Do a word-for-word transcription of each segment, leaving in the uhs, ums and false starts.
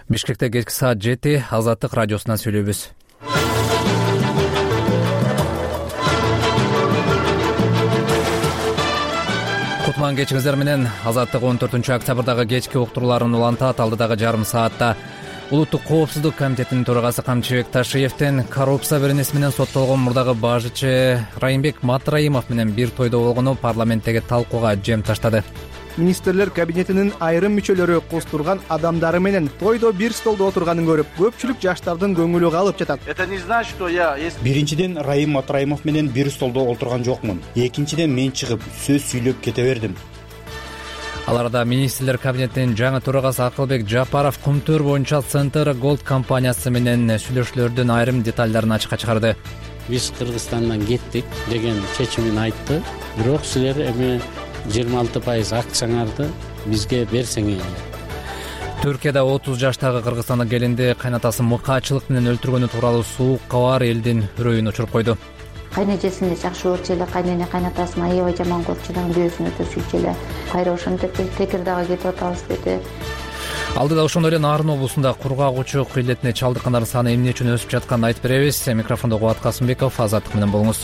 Бишкекте кечки саат жети Азаттык радиосунан сүйлөйбүз. Кутман кечиңиздер менен. Азаттык он төртүнчү октябрдагы кечки уктурууларын улантат. Алдыдагы жарым саатта Улуттук коопсуздук комитетинин төрагасы Камчыбек Ташиевдин коррупция беренеси менен соттолгон мурдагы башчы Райымбек Матраимов менен бир тойдо болгону парламенттеги талкууга жем таштады. Министрлер кабинетинин айрым мүчөлөрү костурган адамдары менен тойдо бир столдо отурганын көрүп, көпчүлүк жаштардын көңүлү калып жатат. Это не значит, что я есть. Биринчиден Райым Матраимов менен бир столдо отурган жокмун. Экинчиден мен чыгып сөз сүйлөп кете бердим. Ал арада министрлер кабинетинин жаңы төрагасы Акылбек Жапаров Кумтөр боюнча Центр Голд компаниясы менен сүйлөшүүлөрдүн айрым детальдарын ачыкка чыгарды. Биз Кыргызстандан кеттик деген чечимин айтты. Бирок силер эми жыйырма алты пайыз акчаңарды бизге берсеңер. Түркияда отуз жаштагы кыргызстандык келинди кайнатасы мыкаачылык менен өлтүргөнү тууралуу суук кабар элдин үрөйүн учуруп койду. Кайнежесин жакшы көрчү эле, кайнене кайнатасын аябай жаман көрчү эле, бөөсүн өтө сүйчү эле. Кайра ошентип Текирдага кетип атабыз деди. Алдыда ошондой эле Нарын облусунда кургак учук илетине чалдыккандардын саны эмне үчүн өсүп жатканын айтып беребиз. Микрофондо Кубат Касымбеков, Азаттык менен болуңуз.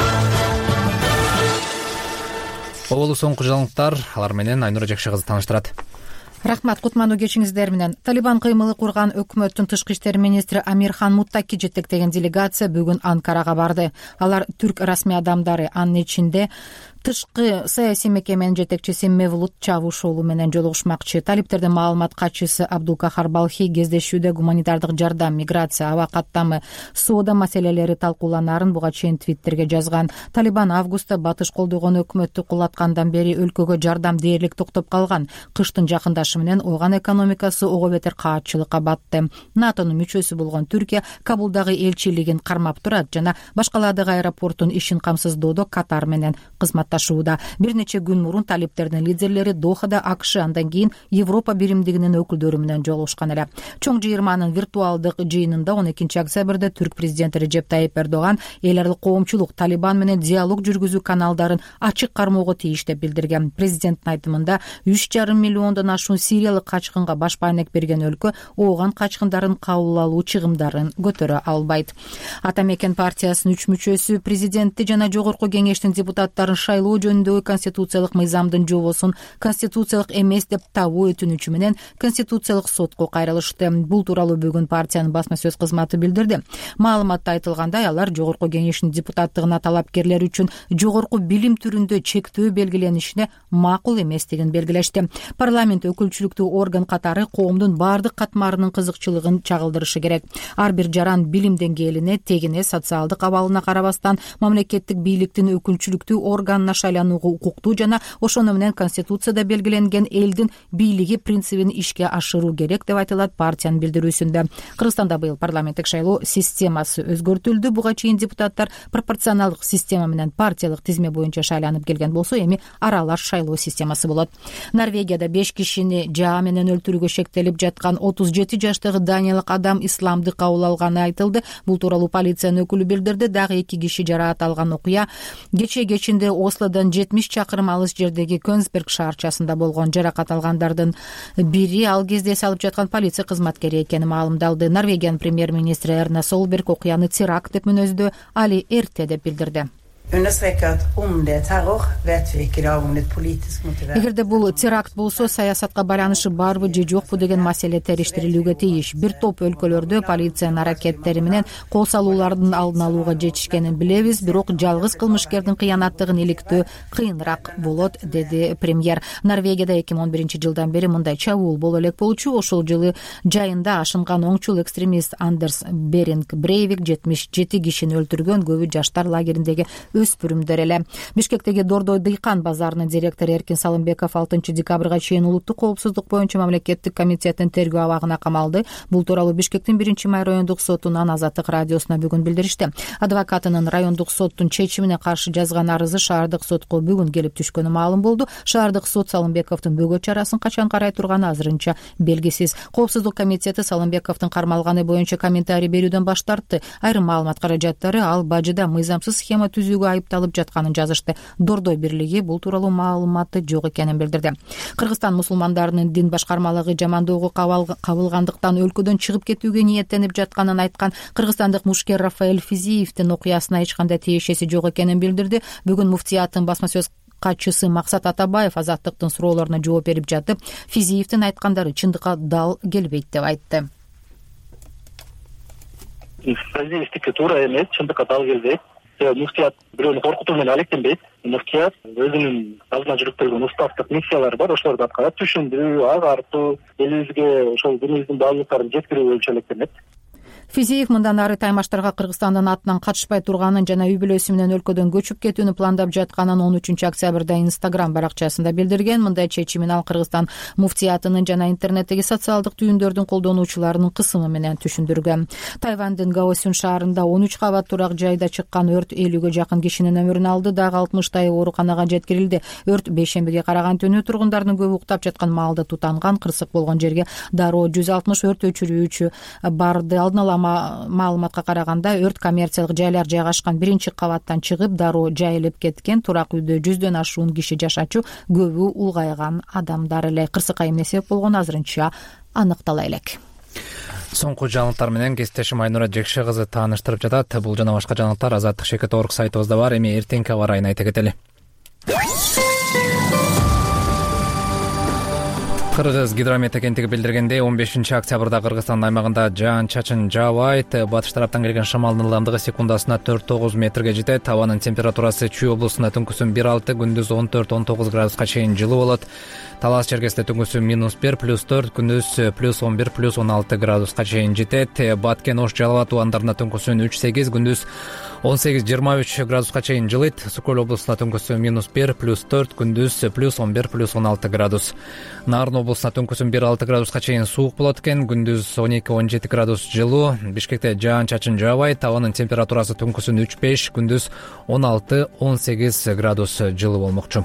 Оболу соңку жаңылыктар, алар менен Айнура Жакшы кызы тааныштырат. Рахмат, кутмандуу кечиңиздер менен. Талибан кыймылы курган өкмөттүн тышкы иштер министри Амирхан Муттаки жетектеген делегация бүгүн Анкарага барды. Алар түрк расмий адамдары, анын ичинде тышкы саясий мекеменин жетекчиси Мевлут Чавушоğlu менен жолугушмакчы. Талиптердин маалымат катчысы Абдулкахар Балхи кездешүүдө гуманитардык жардам, миграция, аба каттамы, соода маселелери талкууланарын буга чейин Твиттерге жазган. Талибан августта батыш колдогон өкмөттү кулаткандан бери өлкөгө жардам дээрлик токтоп калган. Кыштын жакындашы менен ойган экономикасы ого бетер каатчылыкка батты. натонун мүчөсү болгон Түркия Кабулдагы элчилигин кармап турат жана башкаладагы аэропорттун ишин камсыздоодо Катар менен кызматташууда. Бир нече күн мурун талиптердин лидерлери Дохада АКШ, андан кийин Европа биримдигинин өкүлдөрү менен жолугушкан эле. Чоң жыйырманын виртуалдык жыйынында он экинчи октябрда Түрк президенти Режеп Тайип Эрдоган эл аралык коомчулук Талибан менен диалог жүргүзүү каналдарын ачык кармоого тийиш деп билдирген. Президенттин айтымында үч жарым миллиондон ашуун сириялык качкынга баш байнек берген өлкө ооган качкындарын кабыл алуу чыгымдарын көтөрө албайт. Ата мекен партиясынын үч мүчөсү президентти жана жогорку кеңештин депутаттарын шайлоо жөнүндөгү конституциялык мыйзамдын жобосун конституциялык эмес деп табуу өтүнүчү менен конституциялык сотко кайрылышты. Бул тууралуу бүгүн партиянын басма сөз кызматы билдирди. Маалыматта айтылгандай, алар жогорку кеңештин депутаттыгына талапкерлер үчүн жогорку билим түрүндө чектөө белгиленишине макул эместигин белгилешти. Парламент өкүлчүлүктүү орган катары коомдун баардык катмарынын кызыкчылыгын чагылдырышы керек. Ар бир жаран билим деңгээлине, тегине, социалдык абалына карабастан мамлекеттик бийликтин өкүлчүлүктүү органына шайланууга укуктуу жана ошону менен конституцияда белгиленген элдин бийлиги принцибин ишке ашыруу керек деп айтылат партиянын билдирүүсүндө. Кыргызстанда быйыл парламенттик шайлоо системасы өзгөртүлдү. Буга чейин депутаттар пропорционалдык система менен партиялык тизме боюнча шайланып келген болсо, эми аралаш шайлоо системасы болот. Норвегияда беш кишини жаа менен өлтүрүүгө шектелип жаткан отуз жети жаштагы даниялык адам исламды кабыл алганы айтылды. Бул тууралуу полициянын өкүлү билдирди. Дагы эки киши жараат алган окуя кечээ кечинде Ослодон жетимиш чакырым алыс жердеги Көнсберг шаарчасында болгон. Жаракат алгандардын бири ал кезде салып жаткан полиция кызматкери экени маалымдалды. Норвегиянын премьер-министри Эрна Солберг окуяны теракт деп мүнөздөө, али эрте деп билдирди. Эгерде бул теракт болсо, саясатка байланышы барбы же жокпу деген маселе териштирилүүгө тийиш. Бир топ өлкөлөрдө полициянын аракеттери менен кол салуулардын алдын алууга жетишкенин билебиз, бирок жалгыз кылмышкердин кыянаттыгын иликтөө кыйыныраак болот, деди премьер. Норвегияда эки миң он биринчи жылдан бери мындай чабуул боло элек болчу. Ошол жылы жайында ашынган оңчул экстремист Андерс Беринг Брейвик жетимиш жети кишини өлтүргөн, көбү жаштар лагериндеги өспүрүмдөр эле. Бишкектеги Дордой Дыйкан базарынын директору Эркин Салымбеков алтынчы декабрга чейин улуттук коопсуздук боюнча мамлекеттик комитеттин тергөө абагына камалды. Бул тууралуу Бишкектин биринчи май райондук сотунан Азаттык радиосуна бүгүн билдиришти. Адвокатынын райондук соттун чечимине каршы жазган арызы шаардык сотко бүгүн келип түшкөнү маалым болду. Шаардык сот Салымбековдун бөгөт чарасын качан карай турганы азырынча белгисиз. Коопсуздук комитети Салымбековдун кармалганы боюнча комментарий берүүдөн баш тартты. Айрым маалымат каражаттары ал бажыда мыйзамсыз схема түзүүгө айыпталып жатканын жазышты. Дордой бирлиги бул тууралуу маалыматы жок экенин билдирди. Кыргызстан мусулмандарынын дин башкармалыгы жамандоого кабылгандыктан өлкөдөн чыгып кетүүгө ниеттенип жатканын айткан кыргызстандык мушкер Рафаэль Физиевдин окуясына эч кандай тиешеси жок экенин билдирди. Бүгүн муфтияттын басма сөз катчысы Максат Атабаев Азаттыктын суроолоруна жооп берип жатып, Физиевдин айткандары чындыкка дал келбейт деп айтты. Физиевдики туура эмес, чындыкка дал келбейт. Муфтият бирөөнү коркутуу менен алектенбейт. Муфтият өзүнүн алдына жүктөлгөн устаздык миссиялары бар, ошолорду аткарат. Түшүндүрүү, агартуу, элибизге ошол динибиздин баалуулуктарын жеткирүү боюнча алектенет. Физиев мындан ары таймаштарга Кыргызстандын атынан катышпай турганын жана үй бүлөсү менен өлкөдөн көчүп кетүүнү пландап жатканын он үчүнчү октябрда Инстаграм баракчасында билдирген. Мындай чечимин ал Кыргызстан муфтиятынын жана интернеттеги социалдык түйүндөрдүн колдонуучуларынын кысымы менен түшүндүргөн. Тайвандын Гаосюн шаарында он үч кабат турак жайда чыккан өрт элүүгө жакын кишинин өмүрүн алды, дагы алтымыштайы ооруканага жеткирилди. Өрт бейшембиге караган түнү тургундардын көбү уктап жаткан маалда тутанган. Кырсык болгон жерге дароо жүз алтымыш өрт өчүрүүчү барды. Алдын ала маалыматка караганда өрт коммерциялык жайлар жайгашкан биринчи кабаттан чыгып дароо жайылып кеткен. Турак үйдө жүздөн ашуун киши жашачу, көбү улгайган адамдар эле. Кырсыкка эмне себеп болгону азырынча аныктала элек. Соңку жаңылыктар менен кесиптешим Айнура Жекше кызы тааныштырып жатат. Бул жана башка жаңылыктар Азаттык Шекет орг сайтыбызда бар. Эми эртеңки аба ырайын айта кетели. Кыргыз гидромет агенттиги билдиргендей, он бешинчи октябрда Кыргызстан аймагында жаан-чачын жаабайт. Батыш тараптан келген шамалдын ылдамдыгы секундасына төрт тогуз метрге жетет. Абанын температурасы Чүй облусунда түнкүсүн бир алты, күндүз он төрт он тогуз градуска чейин жылуу болот. Талас Черкесте түнкүсүн минус бир, плюс төрт, күндүз плюс он бир, плюс он алты градуска чейин жетет. Баткен, Ош, Жалал Ат ууландарында түнкүсүн үч сегиз, күндүз он сегиз жыйырма үч градуска чейин жылыйт. Сукөл облусунда түнкүсүн минус бир, плюс төрт, күндүз плюс он бир, плюс он алты градус. Нарын облусунда түнкүсүн бир алты градуска чейин суук болот экен, күндүз он эки он жети градус жылуу. Бишкекте жаан-чачын жаабайт. Абанын температурасы түнкүсүн үч беш, күндүз он алты он сегиз градус жылуу болмокчу.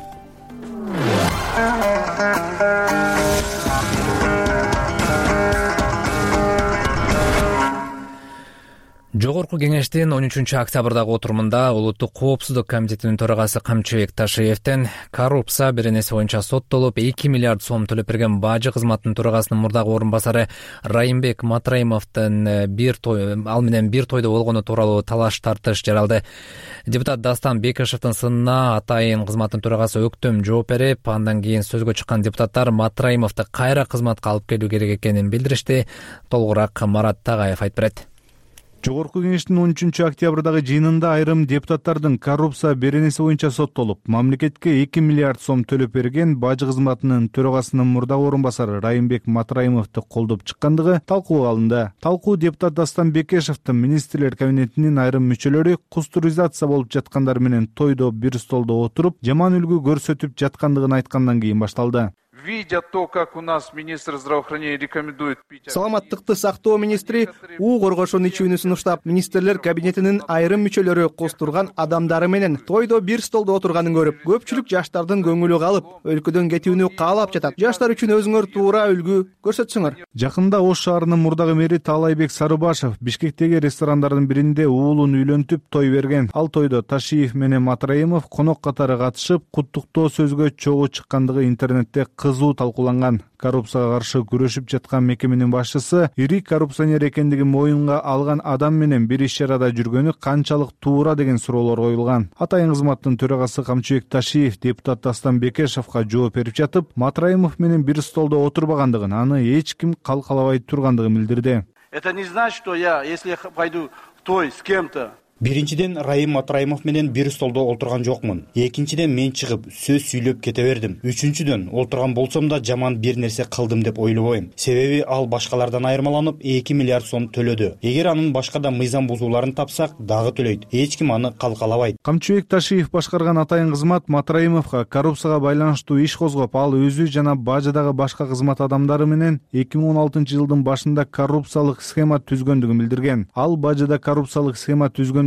Жогорку кеңештин он үчүнчү октябрдагы отурумунда Улуттук коопсуздук комитетинин төрагасы Камчыбек Ташиевден коррупция беренеси боюнча соттолуп эки миллиард сом төлөп берген бажы кызматынын төрагасынын мурдагы орун басары Райымбек Матраимовдун бир той ал менен бир тойдо болгону тууралуу талаш тартыш жаралды. Депутат Дастан Бекишевдин сынына атайын кызматтын төрагасы Өктөм жооп берип, андан кийин сөзгө чыккан депутаттар Матраимовду кайра кызматка алып келүү керек экенин билдиришти. Толугураак Марат Тагаев айтып берет. Жогорку кеңештин он үчүнчү октябрдагы жыйынында айрым депутаттардын коррупция беренеси боюнча соттолуп, мамлекетке эки миллиард сом төлөп берген бажы кызматынын төрагасынын мурдагы орун басары Райымбек Матраимовду колдоп чыккандыгы талкууга алынды. Талкуу депутат Дастан Бекишевдин министрлер кабинетинин айрым мүчөлөрү кустуризация болуп жаткандар менен тойдо бир столдо отуруп, жаман үлгү көрсөтүп жаткандыгын айткандан кийин башталды. Видя то, как у нас министр здравоохранения рекомендует пить... Саламаттыкты сактоо министри уу коргошон ичүүнү сунуштап, министрлер кабинетинин айрым мүчөлөрү костурган адамдары менен тойдо бир столдо отурганын көрүп, көпчүлүк жаштардын көңүлү калып, өлкөдөн кетүүнү каалап жатат. Жаштар үчүн өзүңөр туура үлгү көрсөтсөңөр. Жакында Ош шаарынын мурдагы мэри Таалайбек Сарыбашев Бишкектеги ресторандардын биринде уулун үйлөнтүп той берген. Ал тойдо Ташиев менен Матраимов конок катары катышып, куттуктоо сөзгө чогуу чыккандыгы интернетте кызуу талкууланган. Коррупцияга каршы күрөшүп жаткан мекеменин башчысы ири коррупционер экендигин моюнга алган адам менен бир иш чарада жүргөнү канчалык туура деген суроолор коюлган. Атайын кызматтын төрагасы Камчыбек Ташиев депутат Дастан Бекишевге жооп берип жатып, Матраимов менен бир столдо отурбагандыгын, аны эч ким калкалабай тургандыгын билдирди. Это не значит, что я, если я пойду в той с кем-то... Биринчиден Райым Матраимов менен бир столдо олтурган жокмун. Экинчиден мен чыгып сөз сүйлөп кете бердим. Үчүнчүдөн олтурган болсом да жаман бир нерсе кылдым деп ойлобойм. Себеби ал башкалардан айырмаланып эки миллиард сом төлөдү. Эгер анын башкада мыйзам бузууларын тапсак, дагы төлөйт. Эч ким аны калкалабайт. Камчыбек Ташиев башкарган атайын кызмат Матраимовго коррупцияга байланыштуу иш козгоп, ал өзү жана бажыдагы башка кызмат адамдары менен эки миң он алтынчы жылдын башында коррупциялык схема түзгөндүгүн билдирген. Ал бажыда коррупциялык схема түзгөндүгүн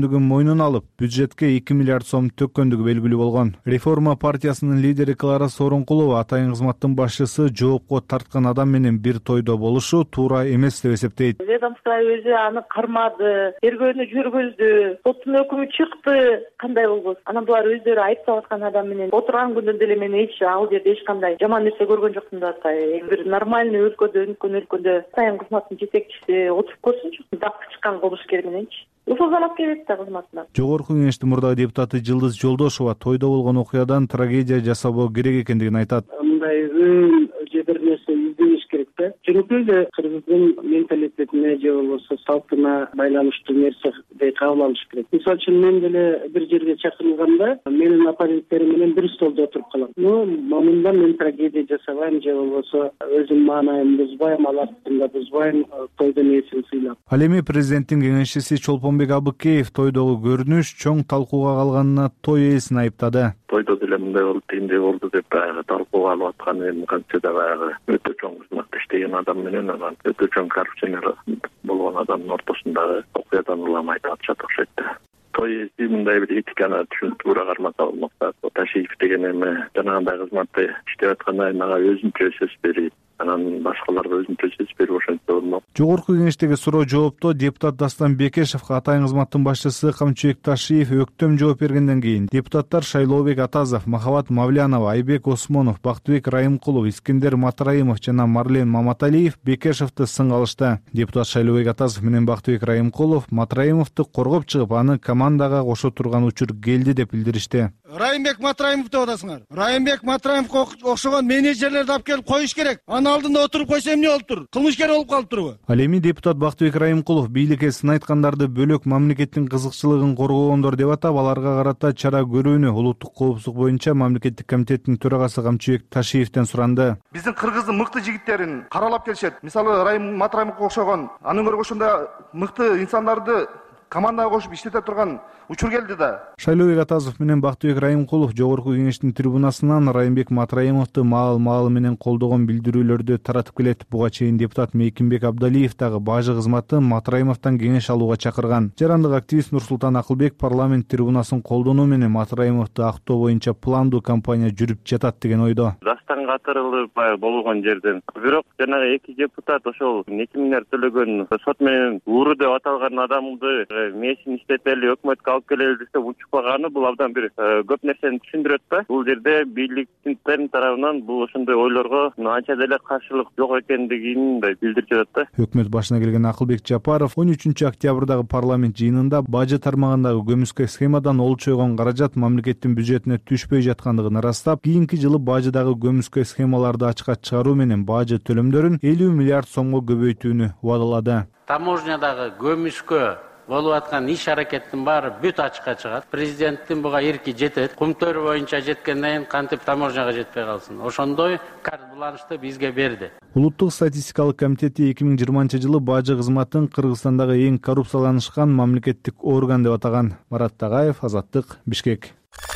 экендигин мойнуна алып, бюджетке эки миллиард сом төккөндүгү белгилүү болгон. Реформа партиясынын лидери Клара Сооронкулова атайын кызматтын башчысы жоопко тарткан адам менен бир тойдо болушу туура эмес деп эсептейт. Ведомство өзү аны кармады, тергөөнү жүргүздү, соттун өкүмү чыкты. Кандай болбосун? Анан булар өздөрү айыптап аткан адам менен отурган күндөн деле мен эч ал жерде эч кандай жаман нерсе көргөн жокмун да атай. Бир нормальный өлкөдө, өнүккөн өлкөдө атайын кызматтын жетекчиси отуруп көрсүнчү. Дапкы чыккан болуш керек мененчи. Ушулзалап келет да кызматына. Жогорку кеңештин мурдагы депутаты Жылдыз Жолдошова тойдо болгон окуядан трагедия жасабоо керек экендигин айтат. Мындай өн же бир нерсе издениш керек да. Чөнөкөй эле кыргыздын менталитетине же болбосо салтына байланыштуу нерседей кабыл алыш керек. Мисалы үчүн мен деле бир жерге чакырылганда менин оппоненттерим менен бир столдо отуруп калам. Ну, мында мен трагедия жасабайм же болбосо өзүм маанайымды бузбайм, алардын да бузбайм, тойдун ээсин сыйлап. Ал эми президенттин кеңешчиси Чолпонбек Абыкеев тойдогу көрүнүш чоң талкууга калганына той ээсин айыптады. Тойдо деле мындай болуп, тигиндей болду деп баягы талкууга алып аткан эми кантсе да баягы өтө чоң кызматта иштеген адам менен анан өтө чоң коррупционер болгон адамдын ортосундагы окуядан улам айтып атышат окшойт да. Той ээси мындай бир этиканы түшүнүп туура кармаса болмок да. Ташиев деген эми жанагындай кызматты иштеп атканда мага өзүнчө сөз берип, анан башкаларга өзүнчө сөз берип ошентсе болмок. Жогорку кеңештеги суроо жоопто депутат Дастан Бекешевге атайын кызматтын башчысы Камчыбек Ташиев өктөм жооп бергенден кийин депутаттар Шайлообек Атазов, Махабат Мавлянова, Айбек Осмонов, Бактыбек Райымкулов, Искендер Матраимов жана Марлен Маматалиев Бекешевди сынга алышты. Депутат Шайлообек Атазов менен Бактыбек Райымкулов Матраимовду коргоп чыгып, аны командага кошо турган учур келди деп билдиришти. Райымбек Матраимов деп атасыңар. Райымбек Матраимовго окшогон менеджерлерди алып келип коюш керек. Анын алдында отуруп койсо эмне болуп тур? Кылмышкер болуп калыптырбы? Ал эми депутат Бактыбек Райымкулов бийликке сын айткандарды бөлөк мамлекеттин кызыкчылыгын коргогондор деп атап, аларга карата чара көрүүнү улуттук коопсуздук боюнча мамлекеттик комитеттин төрагасы Камчыбек Ташиевден суранды. Биздин кыргыздын мыкты жигиттерин каралап келишет. Мисалы Райым Матраимовго окшогон анын көргөшүндө мыкты инсандарды командага кошуп иштете турган учур келди да. Шайлообек Атазов менен Бактыбек Райымкулов жогорку кеңештин трибунасынан Райымбек Матраимовду маал-маал менен колдогон билдирүүлөрдү таратып келет. Буга чейин депутат Мейкимбек Абдалиев дагы бажы кызматы Матраимовдон кеңеш алууга чакырган. Жарандык активист Нурсултан Акылбек парламент трибунасын колдонуу менен Матраимовду актоо боюнча пландуу кампания жүрүп жатат деген ойдо. Дастан катырылып болгон жерден бирок жанагы эки депутат ошол эки миллиард төлөгөн сот менен ууру деп аталган адамды мээсин иштетели өкмөткө алып келели десе учпаганы бул абдан бир көп нерсени түшүндүрөт да. Бул жерде бийликтин тарабынан бул ошондой ойлорго анча деле каршылык жок экендигин билдирип жатат да. Өкмөт башына келген Акылбек Жапаров он үчүнчү октябрдагы парламент жыйынында бажы тармагындагы көмүскө схемадан олчойгон каражат мамлекеттин бюджетине түшпөй жаткандыгын ырастап, кийинки жылы бажыдагы көмүскө схемаларды ачыкка чыгаруу менен бажы төлөмдөрүн элүү миллиард сомго көбөйтүүнү убадалады. Таможнядагы көмүскө болуп аткан иш аракеттин баары бүт ачыкка чыгат. Президенттин буга эрки жетет. Кумтөр боюнча жеткенден кийин кантип таможняга жетпей калсын. Ошондой карт буланышты бизге берди. Улуттук статистикалык комитети эки миң жыйырманчы жылы бажы кызматын Кыргызстандагы эң коррупцияланышкан мамлекеттик орган деп атаган. Марат Тагаев, Азаттык, Бишкек.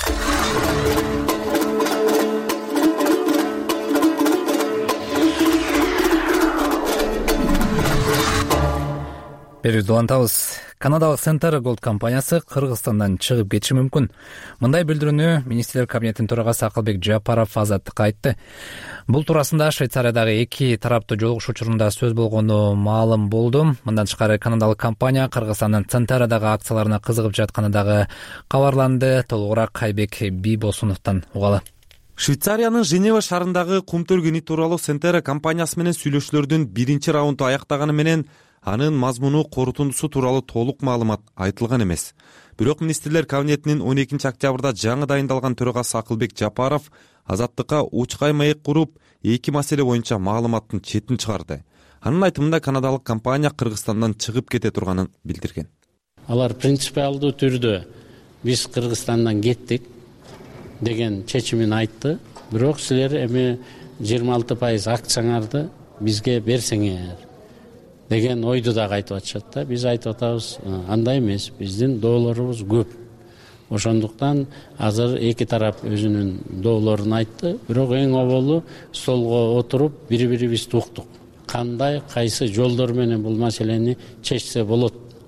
Берүүнү улантабыз. Канадалык Center Gold компаниясы Кыргызстандан чыгып кетиши мүмкүн. Мындай билдирүүнү министрлер кабинетинин төрагасы Акылбек Жапаров Азаттыкка айтты. Бул туурасында Швейцариядагы эки тараптуу жолугушуу учурунда сөз болгону маалым болду. Мындан тышкары канадалык компания Кыргызстандын Центерадагы акцияларына кызыгып жатканы дагы кабарланды. Толугураак Айбек Бийбосуновдон угалы. Швейцариянын Женева шаарындагы кумтөр кени тууралуу Center компаниясы менен сүйлөшүүлөрдүн биринчи раунду аяктаганы менен анын мазмуну корутундусу тууралуу толук маалымат айтылган эмес. Бирок министрлер кабинетинин он экинчи октябрда жаңы дайындалган төрагасы Акылбек Жапаров Азаттыкка учкай маек куруп, эки маселе боюнча маалыматтын четин чыгарды. Анын айтымында канадалык компания Кыргызстандан чыгып кете турганын билдирген. Алар принципиалдуу түрдө биз Кыргызстандан кеттик деген чечимин айтты. Бирок силер эми жыйырма алты пайыз акцияңарды бизге берсеңер деген ойду дагы айтып атышат да. Биз айтып атабыз, андай эмес, биздин доолорубуз көп. Ошондуктан азыр эки тарап өзүнүн доолорун айтты. Бирок эң оболу столго отуруп бири-бирибизди уктук. Кандай, кайсы жолдор менен бул маселени чечсе болот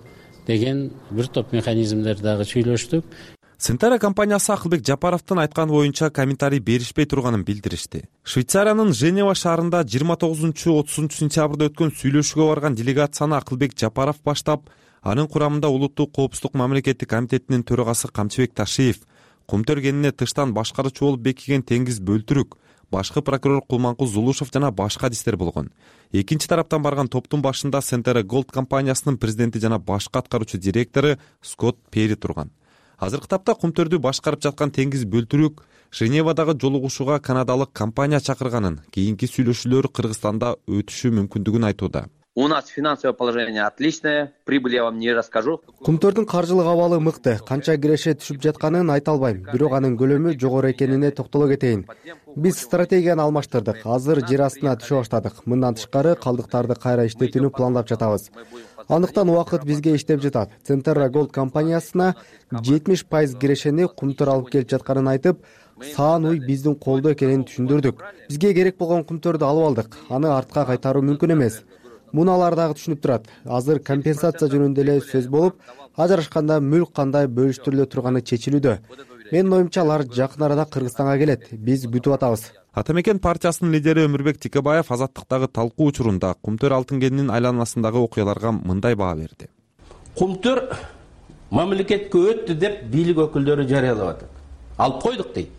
деген бир топ механизмдер дагы сүйлөштүк. Сентера компаниясы Акылбек Жапаровдун айтканы боюнча комментарий беришпей турганын билдиришти. Швейцариянын Женева шаарында жыйырма тогузунчу отузунчу сентябрда өткөн сүйлөшүүгө барган делегацияны Акылбек Жапаров баштап, анын курамында Улуттук коопсуздук мамлекеттик комитетинин төрагасы Камчыбек Ташиев, Кумтөргенине тыштан башкаруучу болуп бекиген Теңиз Бөлтүрүк, башкы прокурор Кулманкул Зулушев жана башка адистер болгон. Экинчи тараптан барган топтун башында Сентера Голд компаниясынын президенти жана башкы аткаруучу директору Скотт Пери турган. Азыркы тапта Кумтөрдү башкарып жаткан Теңиз Бөлтүрүк Женевадагы жолугушууга канадалык компания чакырганын, кийинки сүйлөшүүлөр Кыргызстанда өтүшү мүмкүндүгүн айтууда. У нас финансовое положение отличное, прибыль я вам не расскажу. Кумтөрдүн каржылык абалы мыкты, канча киреше түшүп жатканын айта албайм, бирок анын көлөмү жогору экенине токтоло кетейин. Биз стратегияны алмаштырдык, азыр жер астына түшө баштадык. Мындан тышкары калдыктарды кайра иштетүүнү пландап жатабыз. Андыктан убакыт бизге иштеп жатат. Сентера Голд компаниясына жетимиш пайыз кирешени Кумтөр алып келип жатканын айтып, саан уй биздин колдо экенин түшүндүрдүк. Бизге керек болгон Кумтөрдү алып алдык. Аны артка кайтаруу мүмкүн эмес. Муну алар дагы түшүнүп турат. Азыр компенсация жөнүндө эле сөз болуп, ажырашканда мүлк кандай бөлүштүрүлө турганы чечилүүдө. Менин оюмча алар жакын арада Кыргызстанга келет. Биз күтүп атабыз. Ата мекен партиясынын лидери Өмүрбек Тикебаев Азаттыктагы талкуу учурунда Кумтөр алтын кенинин айланасындагы окуяларга мындай баа берди. Кумтөр мамлекетке өттү деп бийлик өкүлдөрү жарыялап атат. Алып койдук дейт.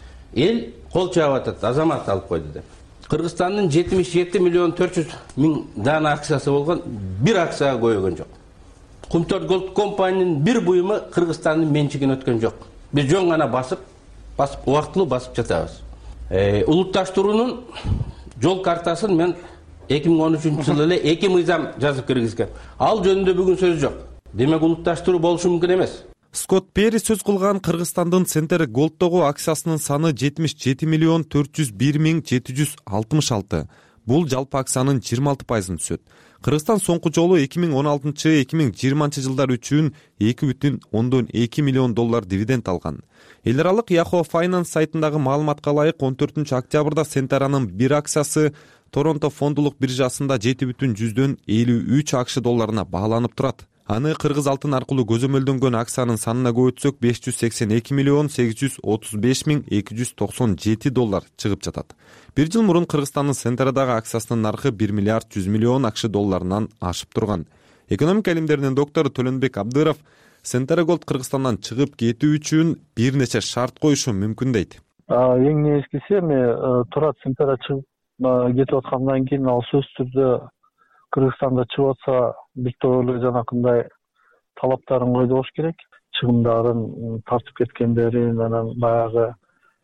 Эл кол чаап атат, азамат алып койду деп. Кыргызстандын жетимиш жети миллион төрт жүз миң дана акциясы болгон, бир акцияга көйгөн жок. Кумтөр Голд компаниянын бир буюму Кыргызстандын менчигине өткөн жок. Биз жөн гана басып, басып убактылуу басып жатабыз. Улутташтыруунун жол картасын мен эки миң он үчүнчү жылы эле эки мыйзам жазып киргизгем. Ал жөнүндө бүгүн сөз жок. Демек улутташтыруу болушу мүмкүн эмес. Скотт Пери сөз кылган Кыргызстандын Сентера Голддогу акциясынын саны жетимиш жети миллион төрт жүз бир миң жети жүз алтымыш алты. Бул жалпы акциянын жыйырма алты пайызын түзөт. Кыргызстан соңку жолу эки миң он алтынчы — эки миң жыйырманчы жылдар үчүн эки бүтүн ондон эки миллион доллар дивиденд алган. Эл аралык Yahoo Finance сайтындагы маалыматка ылайык он төртүнчү октябрда Сентеранын бир акциясы Торонто фондулук биржасында жети бүтүн жүздөн элүү үч акш долларына бааланып турат. Аны кыргыз алтын аркылуу көзөмөлдөнгөн акциянын санына көбөйтсөк беш жүз сексен эки миллион сегиз жүз отуз беш миң эки жүз токсон жети доллар чыгып жатат. Бир жыл мурун Кыргызстандын Сентерадагы акциясынын наркы бир миллиард жүз миллион акш долларынан ашып турган. Экономика илимдеринин доктору Төлөнбек Абдыров Сентера Голд Кыргызстандан чыгып кетүү үчүн бир нече шарт коюшу мүмкүн дейт. Эң негизгиси эми турат Сентера чыгып кетип аткандан кийин ал сөзсүз түрдө Кыргызстанда чыгып атса бир топ эле жанакындай талаптарын койду болуш керек. Чыгымдарын тартып кеткендерин, анан баягы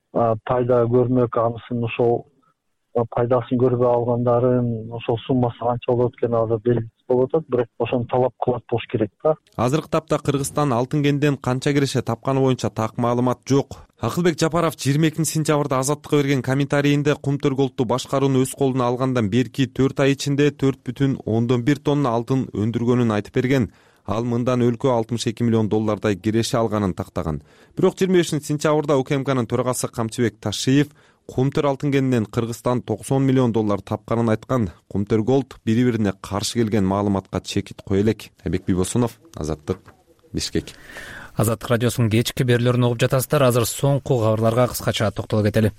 пайда көрмөк, анысын ошол пайдасын көрбөй алгандарын, ошол суммасы канча болот экени ада белгисиз болуп атат, бирок ошону талап кылат болуш керек да. Азыркы тапта Кыргызстан алтын кенден канча киреше тапканы боюнча так маалымат жок. Акылбек Жапаров жыйырма экинчи сентябрда Азаттыкка берген комментарийинде Кумтөр Голдду башкарууну өз колуна алгандан берки төрт ай ичинде төрт бүтүн ондон бир тонна алтын өндүргөнүн айтып берген. Ал мындан өлкө алтымыш эки миллион доллардай киреше алганын тактаган. Бирок жыйырма бешинчи сентябрда УКМКнын төрагасы Камчыбек Ташиев Кумтөр алтын кенинен Кыргызстан токсон миллион доллар тапканын айткан. Кумтөр Голд бири-бирине каршы келген маалыматка чекит кое элек. Айбек Бибосунов, Азаттык, Бишкек. Азаттык радиосунун кечки берүүлөрүн угуп жатасыздар. Азыр соңку кабарларга кыскача токтоло кетели.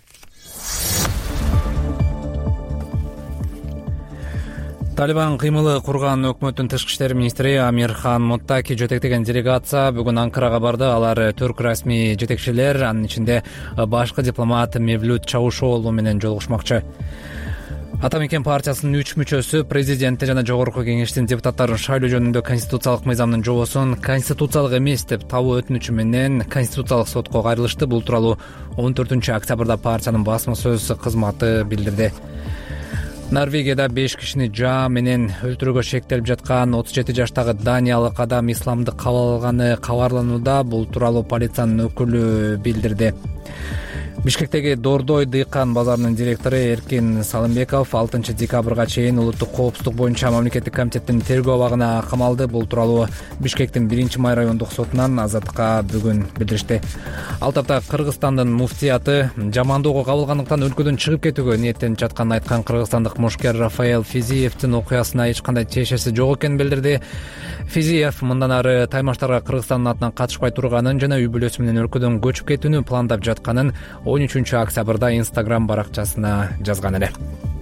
Талибан кыймылы курган өкмөттүн тышкы иштер министри Амирхан Муттаки жетектеген делегация бүгүн Анкарага барды. Алар түрк расмий жетекчилер, анын ичинде башкы дипломат Мевлют Чавушоğlu менен жолугушмакчы. Ата мекен партиясынын үч мүчөсү президентти жана жогорку кеңештин депутаттарын шайлоо жөнүндө конституциялык мыйзамдын жобосун конституциялык эмес деп табуу өтүнүчү менен конституциялык сотко кайрылышты. Бул тууралуу он төртүнчү октябрда партиянын басма сөз кызматы билдирди. Норвегияда беш кишини жаа менен өлтүрүүгө шектелип жаткан отуз жети жаштагы даниялык адам исламды кабыл алганы кабарланууда. Бул тууралуу полициянын өкүлү билдирди. Бишкектеги Дордой дыйкан базарынын директору Эркин Салымбеков алтынчы декабрга чейин улуттук коопсуздук боюнча мамлекеттик комитеттин тергөө абагына камалды. Бул тууралуу Бишкектин биринчи май райондук сотунан Азаттыкка бүгүн билдиришти. Ал тапта Кыргызстандын муфтияты жамандоого кабылгандыктан өлкөдөн чыгып кетүүгө ниеттенип жатканын айткан кыргызстандык мушкер Рафаэл Физиевдин окуясына эч кандай тиешеси жок экенин билдирди. Физиев мындан ары таймаштарга Кыргызстандын атынан катышпай турганын жана үй бүлөсү менен өлкөдөн көчүп кетүүнү пландап жатканын он үчүнчү октябрда Инстаграм баракчасына жазган эле.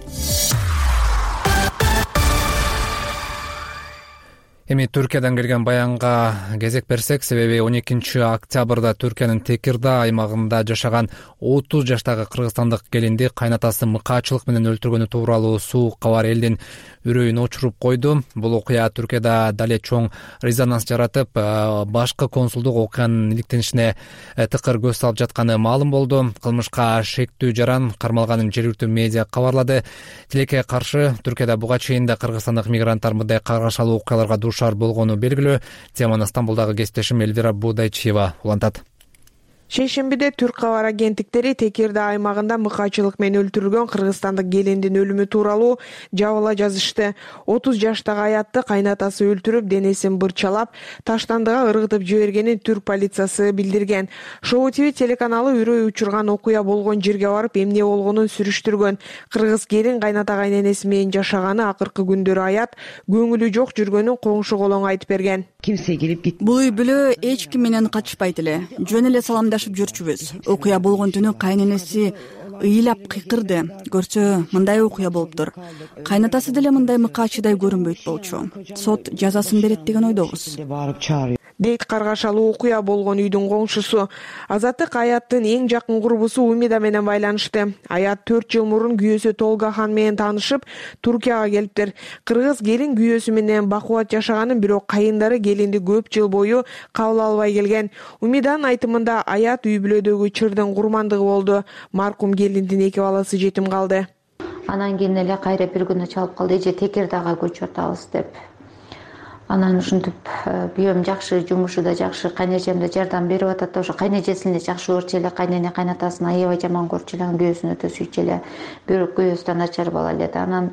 Эми Түркиядан келген баянга кезек берсек, себеби он экинчи октябрда Түркиянын Текирда аймагында жашаган отуз жаштагы кыргызстандык келинди кайнатасы мыкаачылык менен өлтүргөнү тууралуу суук кабар элдин үрөйүн очуруп койду. Бул окуя Түркияда дале чоң резонанс жаратып, башкы консулдук окуянын иликтенишине тыкыр көз салып жатканы маалым болду. Кылмышка шектүү жаран кармалганын жергиликтүү медиа кабарлады. Тилекке каршы Түркияда буга чейин да кыргызстандык мигранттар мындай каргашалуу окуяларга душар болгону белгилүү. Теманы Стамбулдагы кесиптешим Эльвира Будайчиева улантат. Шейшембиде Түрк кабар агенттиктери Текирда аймагында мыкаачылык менен өлтүрүлгөн кыргызстандык келиндин өлүмү тууралуу жабыла жазышты. отуз жаштагы аятты кайнатасы өлтүрүп, денесин бырчалап, таштандыга ыргытып жибергенин түрк полициясы билдирген. Шоу ТВ телеканалы үрөй учурган окуя болгон жерге барып, эмне болгонун сүрүштүргөн. Кыргыз келин кайната кайненеси менен жашаганы, акыркы күндөрү аят көңүлү жок жүргөнүн коңшу колоң айтып берген. Кимсе келип кет. Бул үй бүлө эч ким менен катышпайт эле. Жөн эле саламдашып жүрчүбүз. Окуя болгон түнү кайненеси ыйлап кыйкырды. Көрсө мындай окуя болуптур. Кайнатасы деле мындай мыкаачыдай көрүнбөйт болчу. Сот жазасын берет деген ойдобуз. Дейт каргашалуу окуя болгон үйдүн коңшусу. Азаттык Аяттын эң жакын курбусу Умида менен байланышты. Аят төрт жыл мурун күйөөсү Толга хан менен таанышып, Туркияга келиптир. Кыргыз келин күйөөсү менен бакубат жашаганын, бирок кайындары келинди көп жыл бою кабыл албай келген. Умиданын айтымында Аят үй бүлөдөгү чырдын курмандыгы болду. Маркум келиндин эки баласы жетим калды. Анан кийин эле кайра бир күнү чалып калды, эже Текирдага көчүп атабыз деп. Анан ушинтип күйөөм жакшы, жумушу да жакшы, кайнежем да жардам берип атат. Ошо кайнежесин эле жакшы көрчү эле, кайнене кайнатасын аябай жаман көрчү эле, күйөөсүн өтө сүйчү эле. Бирок күйөөсү да начар бала эле. Анан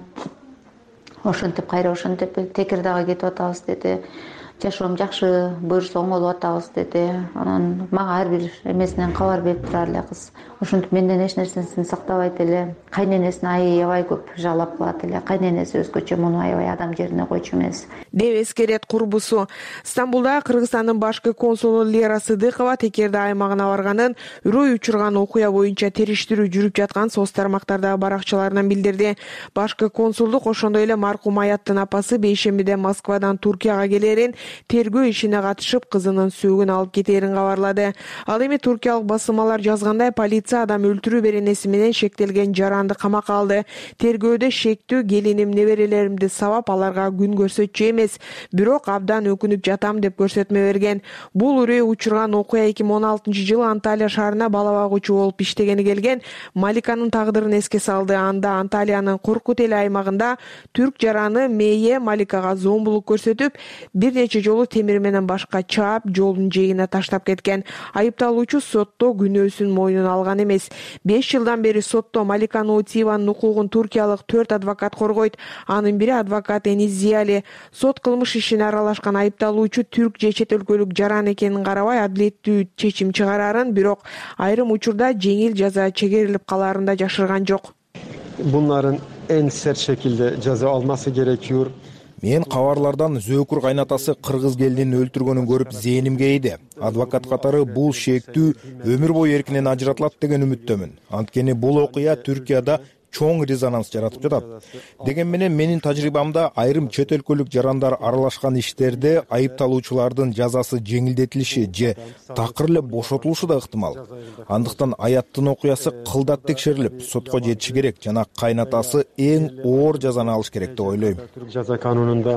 ошентип кайра ошентип Текирдага кетип атабыз деди. Жашоом жакшы, буюрса оңолуп атабыз деди. Анан мага ар бир эмесинен кабар берип турар эле кыз. Ошентип менден эч нерсесин сактабайт эле. Кайненесин аябай көп жалап калат эле. Кайненеси өзгөчө, муну аябай адам жерине койчу эмес. Деп эскерет курбусу. Стамбулда Кыргызстандын башкы консулу Лера Сыдыкова Текирда аймагына барганын, үрөй учурган окуя боюнча териштирүү жүрүп жаткан соц тармактардагы баракчаларынан билдирди. Башкы консулдук ошондой эле маркум Аяттын апасы бейшембиде Москвадан Туркияга келерин, тергөө ишине катышып, кызынын сөөгүн алып кетерин кабарлады. Ал эми туркиялык басылмалар жазгандай, полиция адам өлтүрүү беренеси менен шектелген жаранды камакка алды. Тергөөдө шектүү келиним, неберелеримди сабап, аларга күн көрсөтчү эмес, бирок абдан өкүнүп жатам деп көрсөтмө берген. Бул үрөй учурган окуя эки миң он алтынчы жылы Анталия шаарына бала багуучу болуп иштегени келген Маликанын тагдырын эске салды. Анда Анталиянын Коркут-эле аймагында түрк жараны Мее Маликага зомбулук көрсөтүп, бир нече жолу темир менен башка чаап, жолдун жээгине таштап кеткен. Айыпталуучу сотто күнөөсүн мойнуна алган эмес. беш жылдан бери сотто Малика Ноутиеванын укугун туркиялык төрт адвокат коргойт. Анын бири адвокат Эниз Зияли. Сот кылмыш ишине аралашкан айыпталуучу түрк же чет өлкөлүк жаран экенин карабай адилеттүү чечим чыгарарын, бирок айрым учурда жеңил жаза чегерилип калаарын да жашырган жок. Bunların en sert şekilde ceza alması gerekiyor. Мен кабарлардан зөөкүр кайнатасы кыргыз келинин өлтүргөнүн көрүп зээнимге ийди. Адвокат катары бул шектүү өмүр бою эркинен ажыратылат деген үмүттөмүн. Анткени бул окуя Түркияда чоң резонанс жаратып жатат. Деген менен менин тажрыйбамда айрым чет өлкөлүк жарандар аралашкан иштерде айыпталуучулардын жазасы жеңилдетилиши же такыр эле бошотулушу да ыктымал. Андыктан Аяттын окуясы кылдат текшерилип, сотко жетиши керек жана кайнатасы эң оор жазаны алыш керек деп ойлойм. Жаза канунунда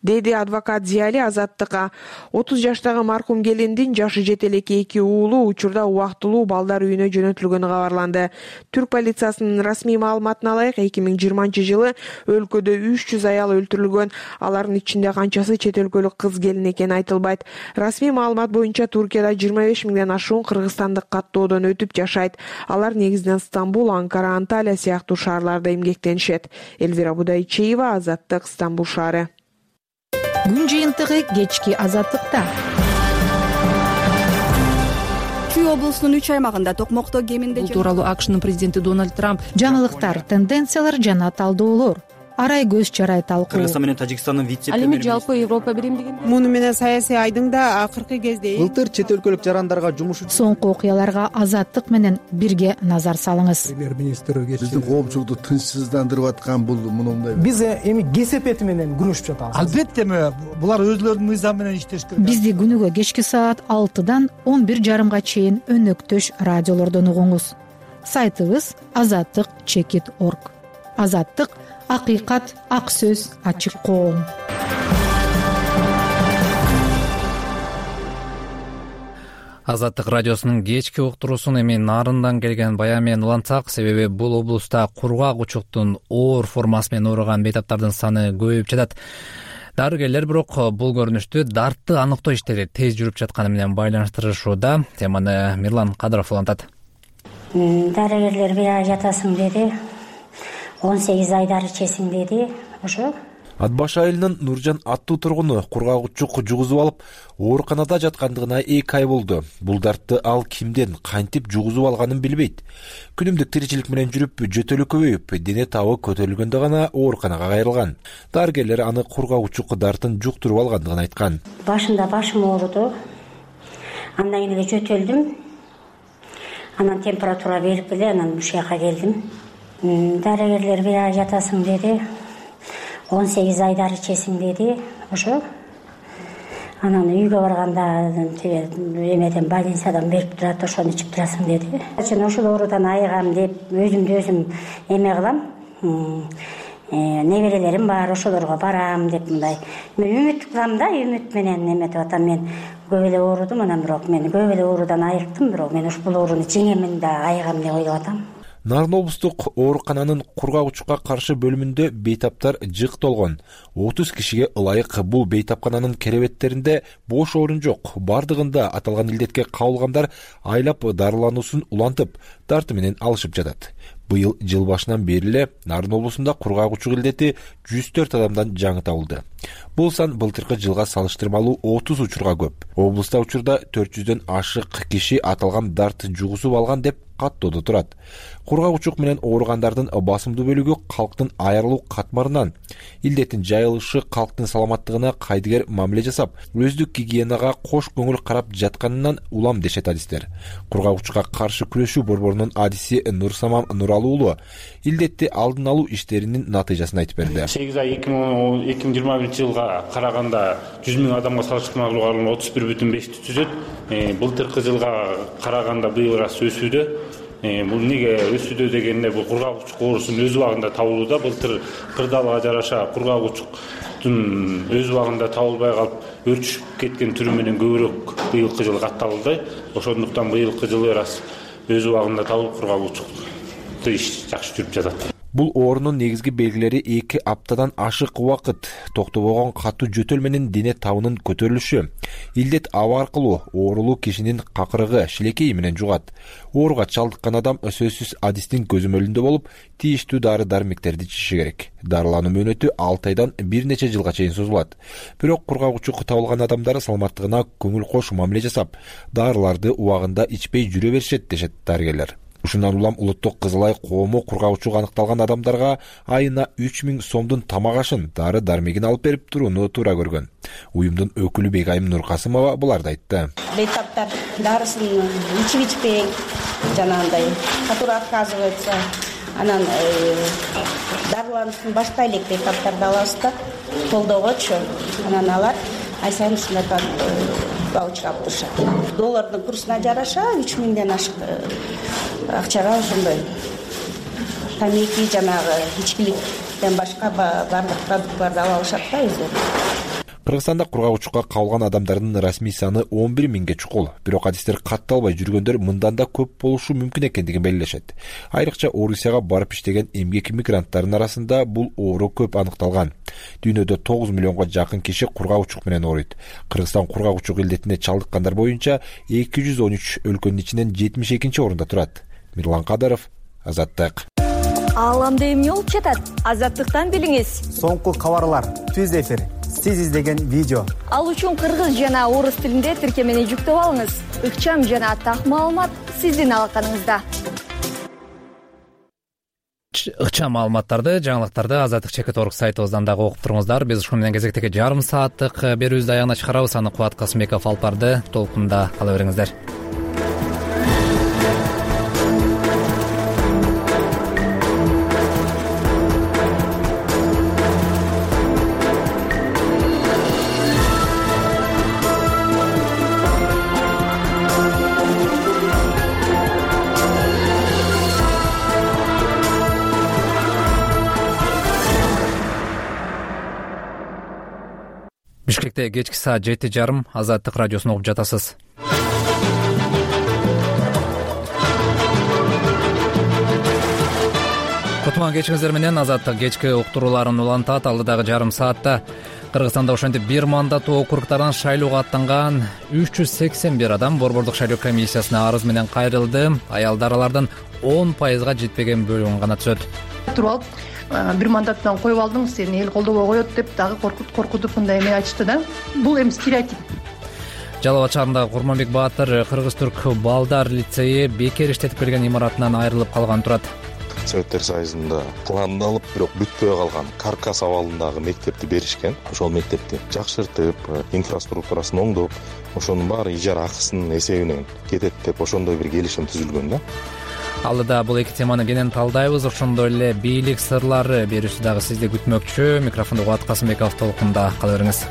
деди адвокат Зияли Азаттыкка. отуз жаштагы маркум келиндин жашы жете элекке эки уулу учурда убактылуу балдар үйүнө жөнөтүлгөнү кабарланды. Түрк полициясынын расмий маалыматына ылайык эки миң жыйырманчы жылы өлкөдө үч жүз аял өлтүрүлгөн. Алардын ичинде канчасы чет өлкөлүк кыз келин экени айтылбайт. Расмий маалымат боюнча Туркияда жыйырма беш миңден ашуун кыргызстандык каттоодон өтүп жашайт. Алар негизинен Стамбул, Анкара, Анталия сыяктуу шаарларда эмгектенишет. Элвира Будайчиева, Азаттык, Стамбул шаары. Күн жыйынтыгы кечки Азаттыкта. Чүй облусунун үч аймагында токмокто кеминде бул тууралуу АКШнын президенти Дональд Трамп жаңылыктар, тенденциялар жана талдоолор арай көз чарай талкуу. Кыргызстан менен Тажикстандын вице-премьери. Ал эми жалпы Европа биримдигинде муну менен саясий айдың да акыркы кезде былтыр чет өлкөлүк жарандарга жумуш соңку окуяларга Азаттык менен бирге назар салыңыз. Премьер-министр биздин коомчулукту тынчсыздандырып аткан бул мындай. Биз эми кесепети менен күрөшүп жатабыз. Албетте булар өзлөрүнүн мыйзамы менен иштеш керек. Бизди күнүгө кечки саат алтыдан он бир жарымга чейин өнөктөш радиолордон угуңуз. Сайтыбыз азаттык чекит точка орг. Азаттык — акыйкат, ак сөз, ачык коом. Азаттык радиосунун кечки уктуруусун эми нарындан келген баян менен улантсак, себеби бул облуста кургак учуктун оор формасы менен ооруган бейтаптардын саны көбөйүп жатат. Дарыгерлер бирок бул көрүнүштү дартты аныктоо иштери тез жүрүп жатканы менен байланыштырышууда. Теманы Мирлан Кадыров улантат. Дарыгерлер бир ай жатасың деди, он сегиз ай дары ичесиң деди, ошо. Ат баш айылынын Нуржан аттуу тургуну кургак учук жугузуп алып, ооруканада жаткандыгына эки ай болду. Бул дартты ал кимден, кантип жугузуп алганын билбейт. Күнүмдүк тиричилик менен жүрүп, жөтөлү көбөйүп, дене табы көтөрүлгөндө гана ооруканага кайрылган. Дарыгерлер аны кургак учук дартын жуктуруп алгандыгын айткан. Башында башым ооруду. Андан кийин эле жөтөлдүм. Анан температура берип эле анан ушул жака келдим. Дарыгерлер бир ай жатасың деди, он сегиз ай дары ичесиң деди, ошо. Анан үйгө барганда эмеден больницадан берип турат, ошону ичип турасың деди. Мен ошол оорудан айыгам деп өзүмдү өзүм эме кылам. Неберелерим бар, ошолорго барам деп мындай. Мен үмүт кылам да, үмүт менен эметип атам. Мен көп эле оорудум, анан бирок мен көп эле оорудан айыктым, бирок мен ушул ооруну жеңемин да айыгам деп ойлоп атам. Нарын облустук оорукананын кургак учукка каршы бөлүмүндө бейтаптар жык толгон. отуз кишиге ылайык бул бейтапкананын керебеттеринде бош орун жок. Бардыгында аталган илдетке кабылгандар айлап дарылануусун улантып, дарты менен алышып жатат. Быйыл жыл башынан бери эле Нарын облусунда кургак учук илдети жүз төрт адамдан жаңы табылды. Бул сан былтыркы жылга салыштырмалуу отуз учурга көп. Облуста учурда төрт жүздөн ашык киши аталган дарт жугузуп алган деп каттоодо турат. Кургак учук менен ооругандардын басымдуу бөлүгү калктын айрылуу катмарынан. Илдеттин жайылышы калктын саламаттыгына кайдыгер мамиле жасап, өздүк гигиенага кош көңүл карап жатканынан улам дешет адистер. Кургак учукка каршы күрөшүү борборунун адиси Нурсамам Нуралы уулу илдетти алдын алуу иштеринин натыйжасын айтып берди. сегиз ай эки миң жыйырма биринчи жылга караганда жүз миң адамга салыштырмалуу алганда отуз бир бүтүн бешти түзөт. Былтыркы жылга караганда быйыл ырас өсүүдө. Бул эмнеге өсүүдө дегенде бул кургак учук оорусунун өз убагында табылууда. Былтыр кырдаалга жараша кургак учуктун өз убагында табылбай калып өрчүп кеткен түрү менен көбүрөөк быйылкы жылы катталды. Ошондуктан быйылкы жылы ырас өз убагында табылып кургак учукту иш жакшы жүрүп жатат. Бул оорунун негизги белгилери эки аптадан ашык убакыт, токтобогон катуу жөтөл менен дене табынын көтөрүлүшү. Илдет аба аркылуу оорулуу кишинин какырыгы, шилекейи менен жугат. Ооруга чалдыккан адам сөзсүз адистин көзөмөлүндө болуп, тийиштүү дары дармектерди ичиши керек. Дарылануу мөөнөтү алты айдан бир нече жылга чейин созулат. Бирок кургак учук табылган адамдар саламаттыгына көңүл кош мамиле жасап, дарыларды убагында ичпей жүрө беришет дешет дарыгерлер. Ушундан улам улуттук Кызыл Ай коому кургак учук аныкталган адамдарга айына үч миң сомдун тамак ашын, дары дармегин алып берип турууну туура көргөн. Уюмдун өкүлү Бегайым Нуркасымова буларды айтты. Бейтаптар дарысын ичип ичпей, жанагындай который отказывается, анан дарыланышын баштай элек бейтаптарды алабыз да, колдогочу, анан алар ай сайын ушундай баучер алып турушат. Доллардын курсуна жараша үч миңден ашык акчага ошондой тамеки, жанагы ичкиликтен башка баардык продуктларды ала алышат да өздөрү. Кыргызстанда кургак учукка кабылган адамдардын расмий саны он бир миңге чукул. Бирок адистер катталбай жүргөндөр мындан да көп болушу мүмкүн экендигин белгилешет. Айрыкча Орусияга барып иштеген эмгек мигранттардын арасында бул оору көп аныкталган. Дүйнөдө тогуз миллионго жакын киши кургак учук менен ооруйт. Кыргызстан кургак учук илдетине чалдыккандар боюнча эки жүз он үч өлкөнүн ичинен жетимиш экинчи орунда турат. Мирлан Кадыров, Азаттык. Ааламда эмне болуп жатат? Азаттыктан билиңиз. Соңку кабарлар, түз эфир, сиз издеген видео. Ал үчүн кыргыз жана орус тилинде тиркемени жүктөп алыңыз. Ыкчам жана так маалымат сиздин алаканыңызда. Ыкчам маалыматтарды, жаңылыктарды Азаттык чекит точка орг сайтыбыздан дагы окуп туруңуздар. Биз ушуну менен кезектеги жарым сааттык берүүбүздү аягына чыгарабыз. Аны Кубат Касымбеков алып барды. Толкунда кала бериңиздер. Бишкекте кечки саат жети жарым Азаттык радиосун угуп жатасыз. Кутман кечиңиздер менен Азаттык кечки уктурууларын улантат. Алдыдагы жарым саатта Кыргызстанда ошентип бир мандаттуу округдардан шайлоого аттанган үч жүз сексен бир адам борбордук шайлоо комиссиясына арыз менен кайрылды. Аялдар алардан он пайызга жетпеген бөлүгүн гана түзөт. Туруп алып бир мандаттан коюп алдың, сени эл колдобой коет деп дагы коркутуп мындай эме айтышты да. Бул эми стереотип. Жалал Абад шаарындагы Курманбек Баатыр Кыргыз-Түрк балдар лицейи бекер иштетип келген имаратынан айрылып калган турат. Советтер Союзунда пландалып, бирок бүтпөй калган Каркас абалындагы мектепти беришкен. Ошол мектепти жакшыртып, инфраструктурасын оңдоп, ошонун баары ижара акысынын эсебинен кетет деп ошондой бир келишим түзүлгөн да. Алдыда бул эки теманы кенен талдайбыз. Ошондой эле бийлик сырлары берүүсү дагы сизди күтмөкчү. Микрофонду Кубат Касымбеков толкунда кала бериңиз.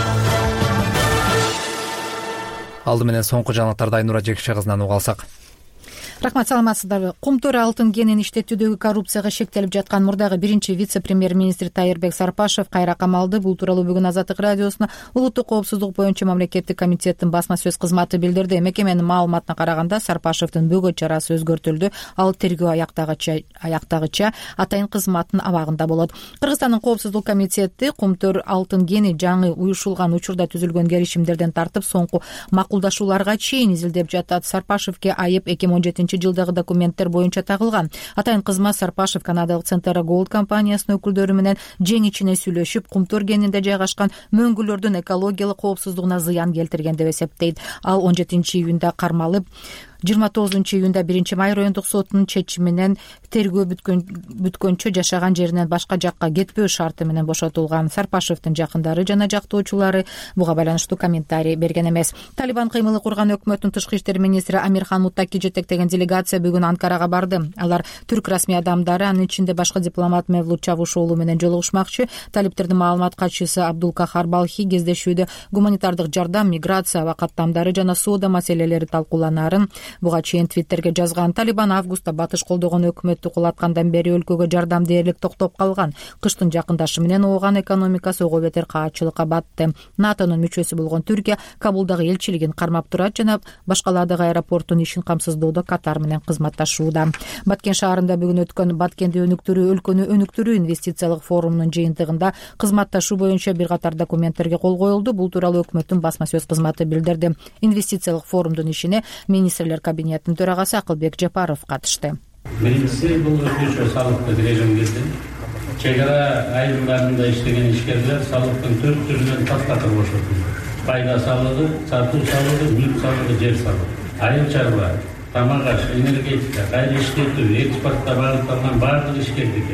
Алды менен соңку жаңылыктарды Айнура Жекше кызынан угуп алсак. Рахмат, саламатсыздарбы? Кумтөр алтын кенин иштетүүдөгү коррупцияга шектелип жаткан мурдагы биринчи вице-премьер-министр Тайырбек Сарпашев кайра камалды. Бул тууралуу бүгүн Азаттык радиосуна улуттук коопсуздук боюнча мамлекеттик комитеттин басма сөз кызматы билдирди. Мекеменин маалыматына караганда Сарпашевдин бөгөт чарасы өзгөртүлдү. Ал тергөө аяктагыча аяктагыча атайын кызматтын абагында болот. Кыргызстандын коопсуздук комитети Кумтөр алтын кени жаңы уюшулган учурда түзүлгөн келишимдерден тартып соңку макулдашууларга чейин изилдеп жатат. Сарпашевге айып эки миң он жетинчи жылдагы документтер боюнча тагылган. Атайын кызмат Сарпашев Канадалык Центра Голд компаниясынын өкүлдөрү менен жең ичине сүйлөшүп, Кумтөр кенинде жайгашкан мөңгүлөрдүн экологиялык коопсуздугуна зыян келтирген деп эсептейт. Ал он жетинчи июнда кармалып, жыйырма тогузунчу июнда биринчи май райондук сотунун чечими менен тергөө бүткөнчө жашаган жеринен башка жакка кетпөө шарты менен бошотулган. Сарпашевдин жакындары жана жактоочулары буга байланыштуу комментарий берген эмес. Талибан кыймылы курган өкмөттүн тышкы иштер министри Амирхан Муттаки жетектеген делегация бүгүн Анкарага барды. Алар түрк расмий адамдары, анын ичинде башкы дипломат Мевлут Чавушоğlu менен жолугушмакчы. Талиптердин маалымат катчысы Абдулкахар Балхи кездешүүдө гуманитардык жардам, миграция, аба каттамдары жана соода маселелери талкууланарын буга чейин Твиттерге жазган. Талибан августта батыш колдогон өкмөттү кулаткандан бери өлкөгө жардам дээрлик токтоп калган. Кыштын жакындашы менен ооган экономикасы ого бетер каатчылыкка батты. НАТОнун мүчөсү болгон Түркия Кабулдагы элчилигин кармап турат жана башкалардагы аэропорттун ишин камсыздоодо Катар менен кызматташууда. Баткен шаарында бүгүн өткөн Баткенди өнүктүрүү, өлкөнү өнүктүрүү инвестициялык форумунун жыйынтыгында кызматташуу боюнча бир катар документтерге кол коюлду. Бул тууралуу өкмөттүн басма сөз кызматы билдирди. Инвестициялык форумдун ишине министрлер кабинетинин төрагасы Акылбек Жапаров катышты. Биринчиси бул өзгөчө салыктык режим келди. Чек ара айылдарында иштеген ишкерлер салыктын төрт түрүнөн таптатып бошотулду. Пайда салыгы, сатуу салыгы, мүлк салыгы, жер салыгы. Айыл чарба, тамак аш, энергетика, кайра иштетүү, экспортко багытталган баардык ишкердики.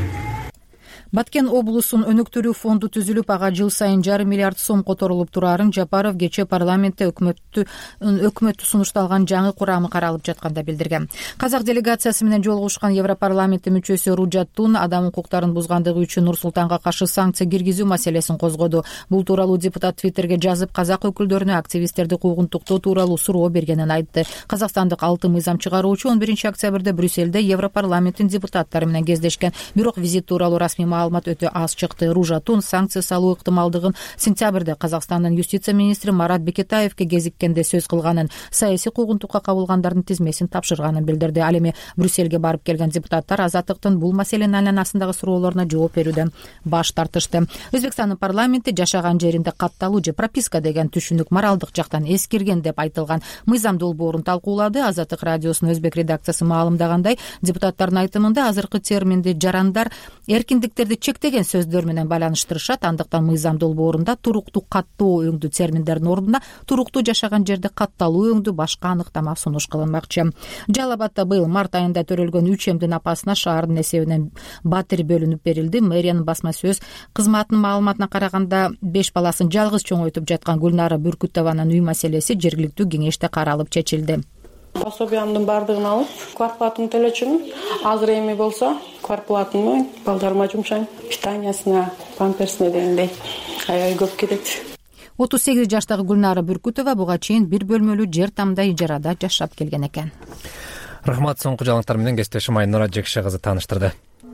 Баткен облусун өнүктүрүү фонду түзүлүп, ага жыл сайын жарым миллиард сом которулуп турарын Жапаров кечээ парламентте өкмөттү өкмөттү сунушталган жаңы курамы каралып жатканда билдирген. Казак делегациясы менен жолугушкан Европарламенттин мүчөсү Руджат Тун адам укуктарын бузгандыгы үчүн Нур-Султанга каршы санкция киргизүү маселесин козгоду. Бул тууралуу депутат Твиттерге жазып, казак өкүлдөрүнө активисттерди куугунтуктоо тууралуу суроо бергенин айтты. Казакстандык алты мыйзам чыгаруучу он биринчи октябрда Брюссельде Европарламенттин депутаттары менен кездешкен. Бирок визит тууралуу расмий маалымат маалымат өтө аз чыкты. Ружа Тун санкция салуу ыктымалдыгын сентябрда Казакстандын юстиция министри Марат Бекетаевке кезиккенде сөз кылганын, саясий куугунтукка кабылгандардын тизмесин тапшырганын билдирди. Ал эми Брюссельге барып келген депутаттар Азаттыктын бул маселенин айланасындагы суроолоруна жооп берүүдөн баш тартышты. Өзбекстандын парламенти жашаган жеринде катталуу же прописка деген түшүнүк моралдык жактан эскирген деп айтылган мыйзам долбоорун талкуулады. Азаттык радиосунун өзбек редакциясы маалымдагандай, депутаттардын айтымында азыркы терминди жарандар эркиндиктерди чектеген сөздөр менен байланыштырышат. Андыктан мыйзам долбоорунда туруктуу каттоо өңдүү терминдердин ордуна туруктуу жашаган жерде катталуу өңдүү башка аныктама сунуш кылынмакчы. Жалал Абадта быйыл март айында төрөлгөн үч эмдин апасына шаардын эсебинен батир бөлүнүп берилди. Мэриянын басма сөз кызматынын маалыматына караганда беш баласын жалгыз чоңойтуп жаткан Гүлнара Бүркүтованын үй маселеси жергиликтүү кеңеште каралып чечилди. Пособиямдын баардыгын алып, квартплатаны төлөчүмүн. Азыр эми болсо квартплатаны балдарыма жумшайм. Питаниясына, памперсине дегендей аябай көп кетет. отуз сегиз жаштагы Гүлнара Бүркүтова буга чейин бир бөлмөлүү жер тамда ижарада жашап келген экен. Рахмат, соңку жаңылыктар менен кесиптешим Айнура Жекше кызы тааныштырды.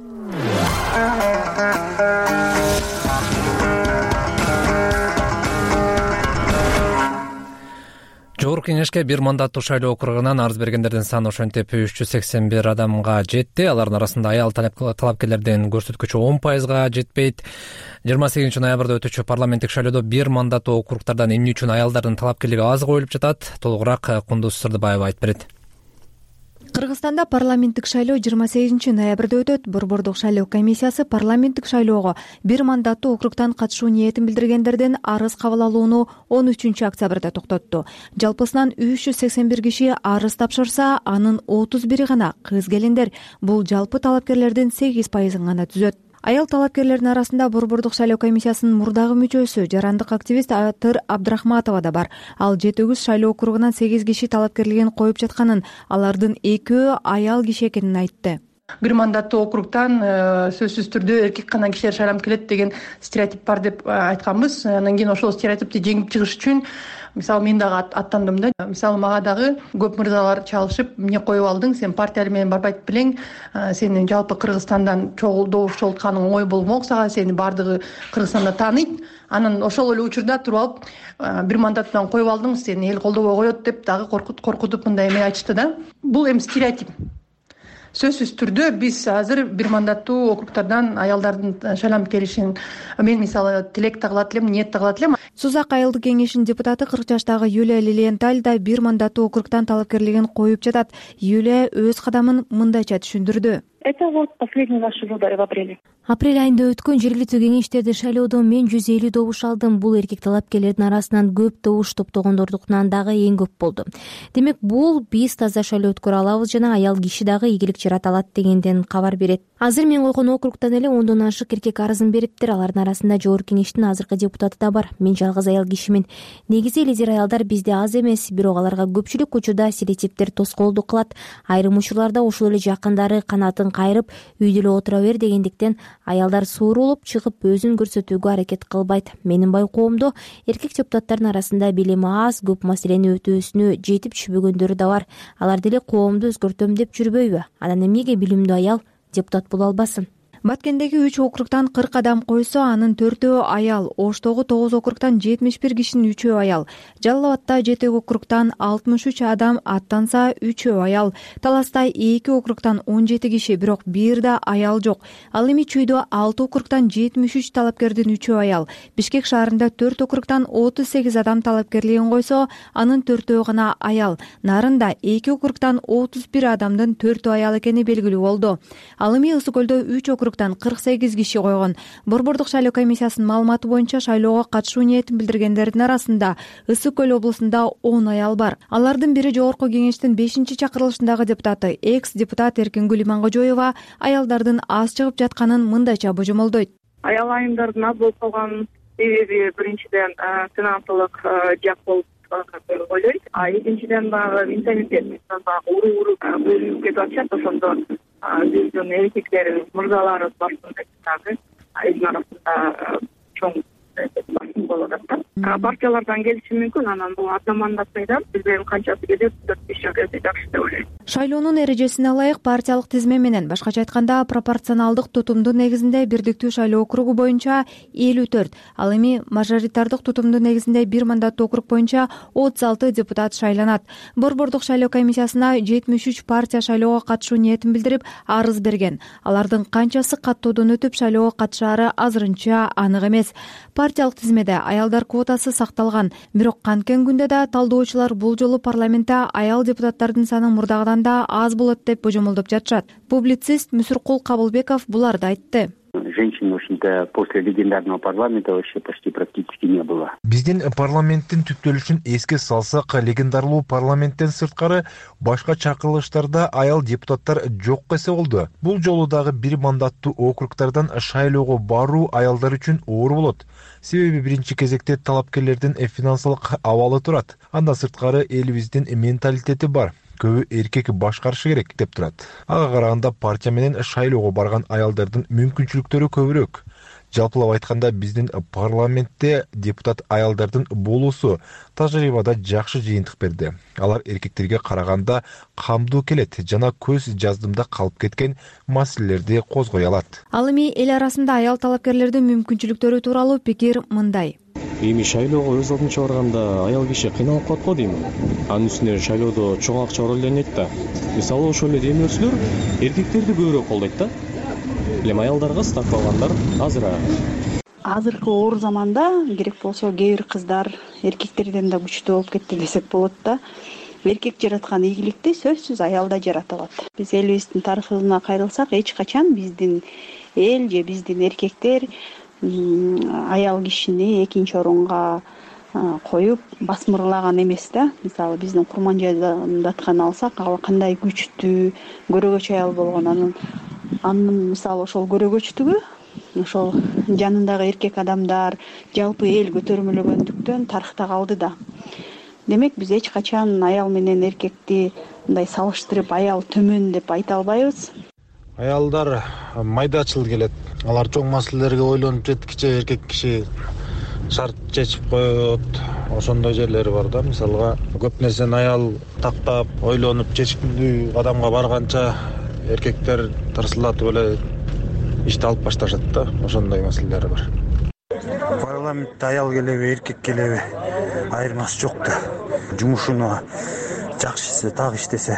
Жогорку кеңешке бир мандаттуу шайлоо округунан арыз бергендердин саны ошентип үч жүз сексен бир адамга жетти. Алардын арасында аял талапкерлердин көрсөткүчү он пайызга жетпейт. жыйырма сегизинчи ноябрда өтүүчү парламенттик шайлоодо бир мандаттуу округтардан эмне үчүн аялдардын талапкерлиги аз коюлуп жатат? Толугураак Кундуз Сырдыбаева айтып берет. Кыргызстанда парламенттик шайлоо жыйырма сегизинчи ноябрда өтөт. Борбордук шайлоо комиссиясы парламенттик шайлоого бир мандаттуу округтан катышуу ниетин билдиргендерден арыз кабыл алууну он үчүнчү октябрда токтотту. Жалпысынан үч жүз сексен бир киши арыз тапшырса, анын отуз бири гана кыз келиндер. Бул жалпы талапкерлердин сегиз пайызын гана түзөт. Аял талапкерлердин арасында Борбордук шайлоо комиссиясынын мурдагы мүчөсү, жарандык активист Атыр Абдрахматова да бар. Ал жети жүз шайлоо округунан сегиз киши талапкерлигин коюп жатканын, алардын экөө аял киши экенин айтты. Бир мандаттуу округтан сөзсүз түрдө эркек гана кишилер шайланып келет деген стереотип бар деп айтканбыз. Анан кийин ошол стереотипти жеңип чыгыш үчүн мисалы мен дагы аттандым да. Мисалы мага дагы көп мырзалар чалышып, эмне коюп алдың, сен партиялар менен барбайт белең, сени жалпы Кыргызстандан чогулдоп чогултканың оңой болмок, сага сени баардыгы Кыргызстанда тааныйт. Анан ошол эле учурда туруп алып бир мандаттан коюп алдың, сени эл колдобой коет деп дагы коркутуп мындай эме айтышты да. Бул эми стереотип. Сөзсүз түрдө биз азыр бир мандаттуу округтардан аялдардын шайланып келишин мен мисалы тилек да кылат элем, ниет да кылат элем. Сузак айылдык кеңешинин депутаты кырк жаштагы Юлия Лилиенталь да бир мандаттуу округтан талапкерлигин коюп жатат. Юлия өз кадамын мындайча түшүндүрдү. Это вот последние наши выборы в апреле. Апрель айында өткөн жергиликтүү кеңештерди шайлоодо мен жүз элүү добуш алдым. Бул эркек талапкерлердин арасынан көп добуш топтогондордукунан дагы эң көп болду. Демек бул биз таза шайлоо өткөрө алабыз жана аял киши дагы ийгилик жарата алат дегенден кабар берет. Азыр мен койгон округтан эле ондон ашык эркек арызын бериптир. Алардын арасында жогорку кеңештин азыркы депутаты да бар. Мен жалгыз аял кишимин. Негизи лидер аялдар бизде аз эмес, бирок аларга көпчүлүк учурда стереотиптер тоскоолдук кылат. Айрым учурларда ошол эле жакындары канатын кайрып үйдө эле отура бер дегендиктен аялдар суурулуп чыгып өзүн көрсөтүүгө аракет кылбайт. Менин байкоомдо эркек депутаттардын арасында билими аз, көп маселени өтөөсүнө жетип түшпөгөндөрү да бар. Алар деле коомду өзгөртөм деп жүрбөйбү? Анан эмнеге билимдүү аял депутат боло албасын? Баткендеги үч округтан кырк адам койсо, анын төртөө аял. Оштогу тогуз округтан жетимиш бир кишинин үчөө аял. Жалал Абадта жети округтан алтымыш үч адам аттанса, үчөө аял. Таласта эки округтан он жети киши, бирок бир да аял жок. Ал эми Чүйдө алты округтан жетимиш үч талапкердин үчөө аял. Бишкек шаарында төрт округтан отуз сегиз адам талапкерлигин койсо, анын төртөө гана аял. Нарында эки округтан отуз бир адамдын төртөө аял экени белгилүү болду. Ал эми Ысык көлдө үч округ кырк сегиз киши койгон. Борбордук шайлоо комиссиясынын маалыматы боюнча шайлоого катышуу ниетин билдиргендердин арасында Ысык көл облусунда он аял бар. Алардын бири жогорку кеңештин бешинчи чакырылышындагы депутаты, экс-депутат Эркингүл Иманкожоева аялдардын аз чыгып жатканын мындайча божомолдойт. Аял айымдардын аз болуп калган себеби биринчиден финансылык жак болуп деп ойлойт. А экинчиден дагы менталитет, баягы уруу-уруу бөлүнүп кетип атышат. Ошондон биздин эркектерибиз, мырзаларыбыз башында дагы айылдын арасында чоң басым болуп атат. Партиялардан келиши мүмкүн, анан бул одномандатныйдан бизден канчасы келет, төрт беш жак өтө жакшы деп ойлойм. Шайлоонун эрежесине ылайык партиялык тизме менен, башкача айтканда пропорционалдык тутумдуу негизинде бирдиктүү шайлоо округу боюнча элүү төрт, ал эми мажоритардык тутумдуу негизинде бир мандаттуу округ боюнча отуз алты депутат шайланат. Борбордук шайлоо комиссиясына жетимиш үч партия шайлоого катышуу ниетин билдирип арыз берген. Алардын канчасы каттоодон өтүп шайлоого катышаары азырынча анык эмес. Партиялык тизмеде аялдар квотасы сакталган, бирок канткен күндө да талдоочулар бул жолу парламентте аял депутаттардын саны мурдагыдан да аз болот деп божомолдоп жатышат. Публицист Мүсүркул Кабылбеков буларды айтты. Женщин, в общем-то, после легендарного парламента вообще почти практически не было. Биздин парламенттин түптөлүшүн эске салсак, легендарлуу парламенттен сырткары башка чакырылыштарда аял депутаттар жок эсе болду. Бул жолу дагы бир мандаттуу округтардан шайлоого баруу аялдар үчүн оор болот. Себеби биринчи кезекте талапкерлердин финансылык абалы турат. Андан сырткары элибиздин менталитети бар. Көбү эркек башкарышы керек деп турат. Ага караганда партия менен шайлоого барган аялдардын мүмкүнчүлүктөрү көбүрөөк. Жалпылап айтканда биздин парламентте депутат аялдардын болуусу тажрыйбада жакшы жыйынтык берди. Алар эркектерге караганда камдуу келет жана көз жаздымда калып кеткен маселелерди козгой алат. Ал эми эл арасында аял талапкерлердин мүмкүнчүлүктөрү тууралуу пикир мындай. Эми шайлоого өз алдынча барганда аял киши кыйналып калат го дейм. Анын үстүнө шайлоодо чоң акча рөлдөнөт да. Мисалы ошол эле демөөрчүлөр эркектерди көбүрөөк колдойт да. Эми аялдарга ставкалагандар азыраак. Азыркы оор заманда керек болсо кээ бир кыздар эркектерден да күчтүү болуп кетти десек болот да. Эркек жараткан ийгиликти сөзсүз аялда жарата алат. Биз элибиздин тарыхына кайрылсак, эч качан биздин эл же биздин эркектер аял кишини экинчи орунга коюп басмырлаган эмес да. Мисалы биздин Курманжайдатканы алсак, ал кандай күчтүү, көрөгөч аял болгон. Анын анын мисалы ошол көрөгөчтүгү ошол жанындагы эркек адамдар, жалпы эл көтөрмөлөгөндүктөн тарыхта калды да. Демек биз эч качан аял менен эркекти мындай салыштырып аял төмөн деп айта албайбыз. Аялдар майдачыл келет. Алар чоң маселелерге ойлонуп жеткиче эркек киши шарт чечип коет. Ошондой жерлери бар да. Мисалга көп нерсени аял тактап, ойлонуп чечимдүү адамга барганча эркектер тырсылдатып эле ишти алып башташат да. Ошондой маселелери бар. Парламентте аял келеби, эркек келеби айырмасы жок да. Жумушуну жакшы иштесе, так иштесе,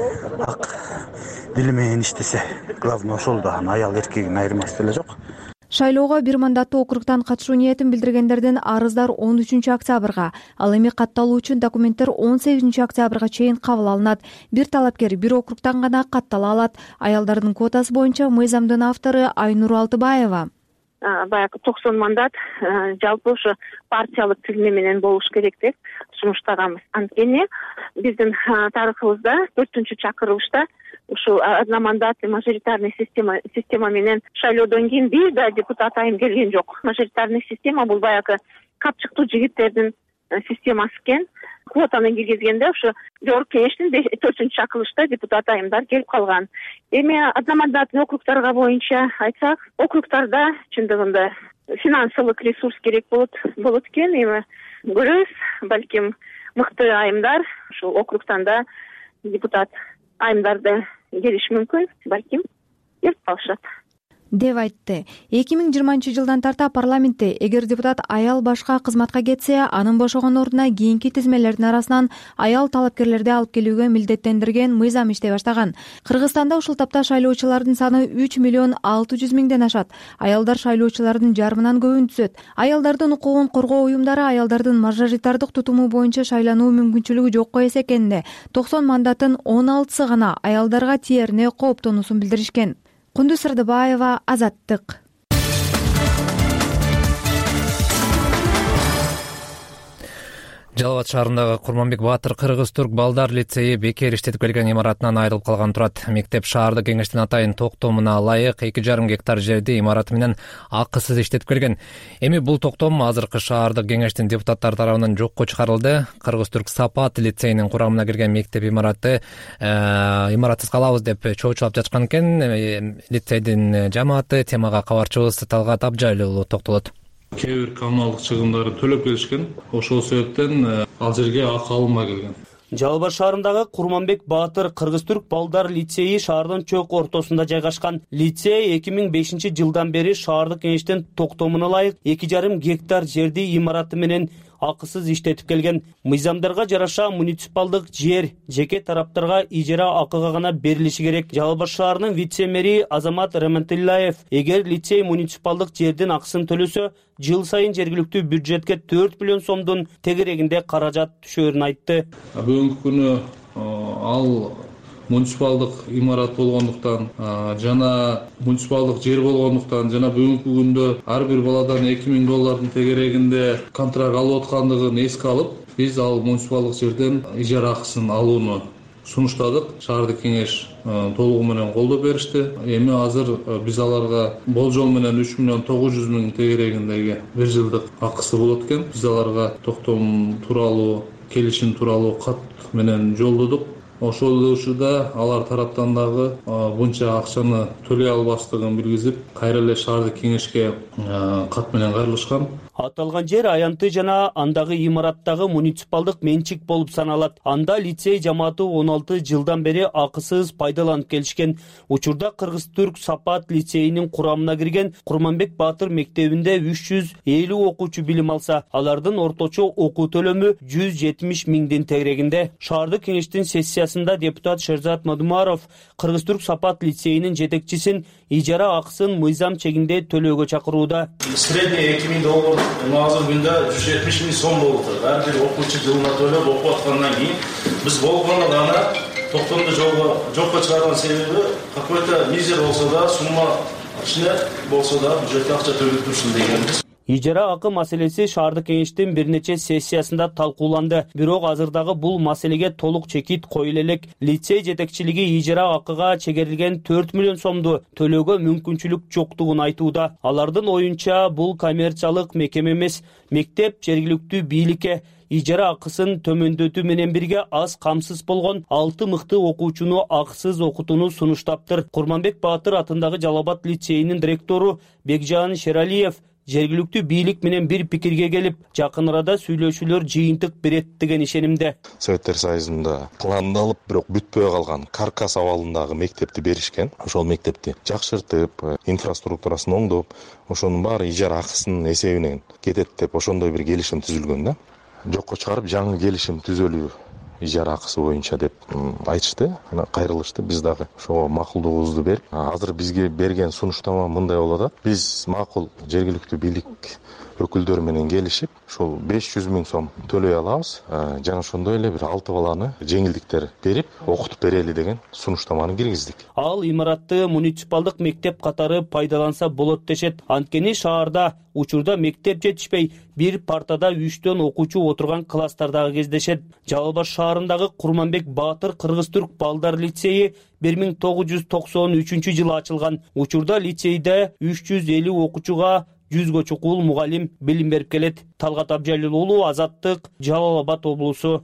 ак дили менен иштесе, главное ошол да. Аял эркегин айырмасы деле жок. Шайлоого бир мандаттуу округтан катышуу ниетин билдиргендердин арыздар он үчүнчү октябрга, ал эми катталуу үчүн документтер он сегизинчи октябрга чейин кабыл алынат. Бир талапкер бир округтан гана каттала алат. Аялдардын квотасы боюнча мыйзамдын автору Айнур Алтыбаева. Баягы токсон мандат жалпы ушу партиялык тизме менен болуш керек деп сунуштаганбыз. Анткени биздин тарыхыбызда төртүнчү чакырылышта ушул одномандатный мажоритарный система система менен шайлоодон кийин бир да депутат айым келген жок. Мажоритарный система бул баягы капчыктуу жигиттердин системасы экен. Квотаны киргизгенде ушу жогорку кеңештин төртүнчү чакырылышта депутат айымдар келип калган. Эми одномандатный округдарга боюнча айтсак, округдарда чындыгында финансылык ресурс керек болот болот экен. Эми көрөбүз, балким мыкты айымдар ушул округтан да депутат айымдарды келиш мүмкүн, балким келип калышат деп айтты. эки миң жыйырманчы жылдан тарта парламентте эгер депутат аял башка кызматка кетсе, анын бошогон ордуна кийинки тизмелердин арасынан аял талапкерлерди алып келүүгө милдеттендирген мыйзам иштей баштаган. Кыргызстанда ушул тапта шайлоочулардын саны үч миллион алты жүз миңден ашат. Аялдар шайлоочулардын жарымынан көбүн түзөт. Аялдардын укугун коргоо уюмдары аялдардын мажоритардык тутуму боюнча шайлануу мүмкүнчүлүгү жокко эсекенде токсон мандаттын он алтысы гана аялдарга тиерине кооптонуусун билдиришкен. Кундуз Сырдыбаева, Азаттык. Жалал Абад шаарындагы Курманбек Баатыр Кыргыз-Түрк балдар лицейи бекер иштетип келген имаратынан айрылып калган турат. Мектеп шаардык кеңештин атайын токтомуна ылайык эки жарым гектар жерди имараты менен акысыз иштетип келген. Эми бул токтом азыркы шаардык кеңештин депутаттары тарабынан жокко чыгарылды. Кыргыз-Түрк Сапат лицейинин курамына кирген мектеп имараты имаратсыз калабыз деп чоочулап жатышкан экен. Лицейдин жамааты темага кабарчыбыз Талгат Абжайлы уулу токтолот. Кээ бир коммуналдык чыгымдарын төлөп келишкен. Ошол себептен ал жерге акы алынбай келген. Жалал Абад шаарындагы Курманбек Баатыр Кыргыз-Түрк балдар лицейи шаардын чок ортосунда жайгашкан. Лицей эки миң бешинчи жылдан бери шаардык кеңештин токтомуна ылайык эки жарым гектар жерди имараты менен акысыз иштетип келген. Мыйзамдарга жараша муниципалдык жер жеке тараптарга ижара акыга гана берилиши керек. Жалал Абад шаарынын вице-мэри Азамат Рамантиллаев эгер лицей муниципалдык жердин акысын төлөсө, жыл сайын жергиликтүү бюджетке төрт миллион сомдун тегерегинде каражат түшөрүн айтты. Бүгүнкү күнү ал муниципалдык имарат болгондуктан жана муниципалдык жер болгондуктан жана бүгүнкү күндө ар бир баладан эки миң доллардын тегерегинде контракт алып аткандыгын эске алып, биз ал муниципалдык жерден ижара акысын алууну сунуштадык. Шаардык кеңеш толугу менен колдоо беришти. Эми азыр биз аларга болжол менен үч миллион тогуз жүз миң тегерегиндеги бир жылдык акысы болот экен. Биз аларга токтом тууралуу, келишим тууралуу кат менен жолдодук. Ошол учурда алар тараптан дагы buncha акчаны төлөй албастыгын билгизип, кайра эле шаардык кеңешке кат менен кайрылышкан. Аталган жер аянты жана андагы имараттагы муниципалдык менчик болуп саналат. Анда лицей жамааты он алты жылдан бери акысыз пайдаланып келишкен. Учурда Кыргыз-Түрк Сапат лицейинин курамына кирген Курманбек Баатыр мектебинде үч жүз элүү окуучу билим алса, алардын орточо окуу төлөмү жүз жетимиш миңдин тегерегинде. Шаардык кеңештин сессиясында депутат Шерзат Мадумаров Кыргыз-Түрк Сапат лицейинин жетекчисин ижара акысын мыйзам чегинде төлөөгө чакырууда. Средний эки миң доллар азыркы күндө жүз жетимиш миң сом болуп атат. Ар бир окуучу жылына төлөп окуп аткандан кийин биз болгону гана токтомду жокко чыгарган себеби какой-то мизер болсо да, сумма кичине болсо да бюджетке акча төлөп турушун дегенбиз. Ижара акы маселеси шаардык кеңештин бир нече сессиясында талкууланды. Бирок азырдагы бул маселеге толук чекит коюла элек. Лицей жетекчилиги ижара акыга чегерилген төрт миллион сомду төлөөгө мүмкүнчүлүк жоктугун айтууда. Алардын оюнча бул коммерциялык мекеме эмес, мектеп жергиликтүү бийликке ижара акысын төмөндөтүү менен бирге аз камсыз болгон алты мыкты окуучуну акысыз окутууну сунуштаптыр. Курманбек Баатыр атындагы Жалал Абад лицейинин директору Бекжан Шералиев жергиликтүү бийлик менен бир пикирге келип, жакын арада сүйлөшүүлөр жыйынтык берет деген ишенимде. Советтер Союзунда пландалып, бирок бүтпөй калган Каркас абалындагы мектепти беришкен. Ошол мектепти жакшыртып, инфраструктурасын оңдоп, ошонун баары ижара акысынын эсебинен кетет деп ошондой бир келишим түзүлгөн да. Жокко чыгарып, жаңы келишим түзөлүү ижара акысы боюнча деп айтышты. Кайрылышты. Биз дагы ошого макулдугубузду берип, азыр бизге берген сунуштама мындай болот. Биз макул жергиликтүү бийлик өкүлдөрү менен келишип, ошол беш жүз миң сом төлөй алабыз. Жана ошондой эле бир алты баланы жеңилдиктер берип, окутуп берели деген сунуштаманы киргиздик. Ал имаратты муниципалдык мектеп катары пайдаланса болот дешет. Анткени шаарда учурда мектеп жетишпей, бир партада үчтөн окуучу отурган класстардагы кездешет. Жалал Абад шаарындагы Курманбек Баатыр Кыргыз-Түрк балдар лицейи бир миң тогуз жүз токсон үчүнчү жылы ачылган. Учурда лицейде үч жүз элүү окуучуга жүзгө чукул мугалим билим берип келет. Талгат Абжалил уулу, Азаттык, Жалал Абад облусу.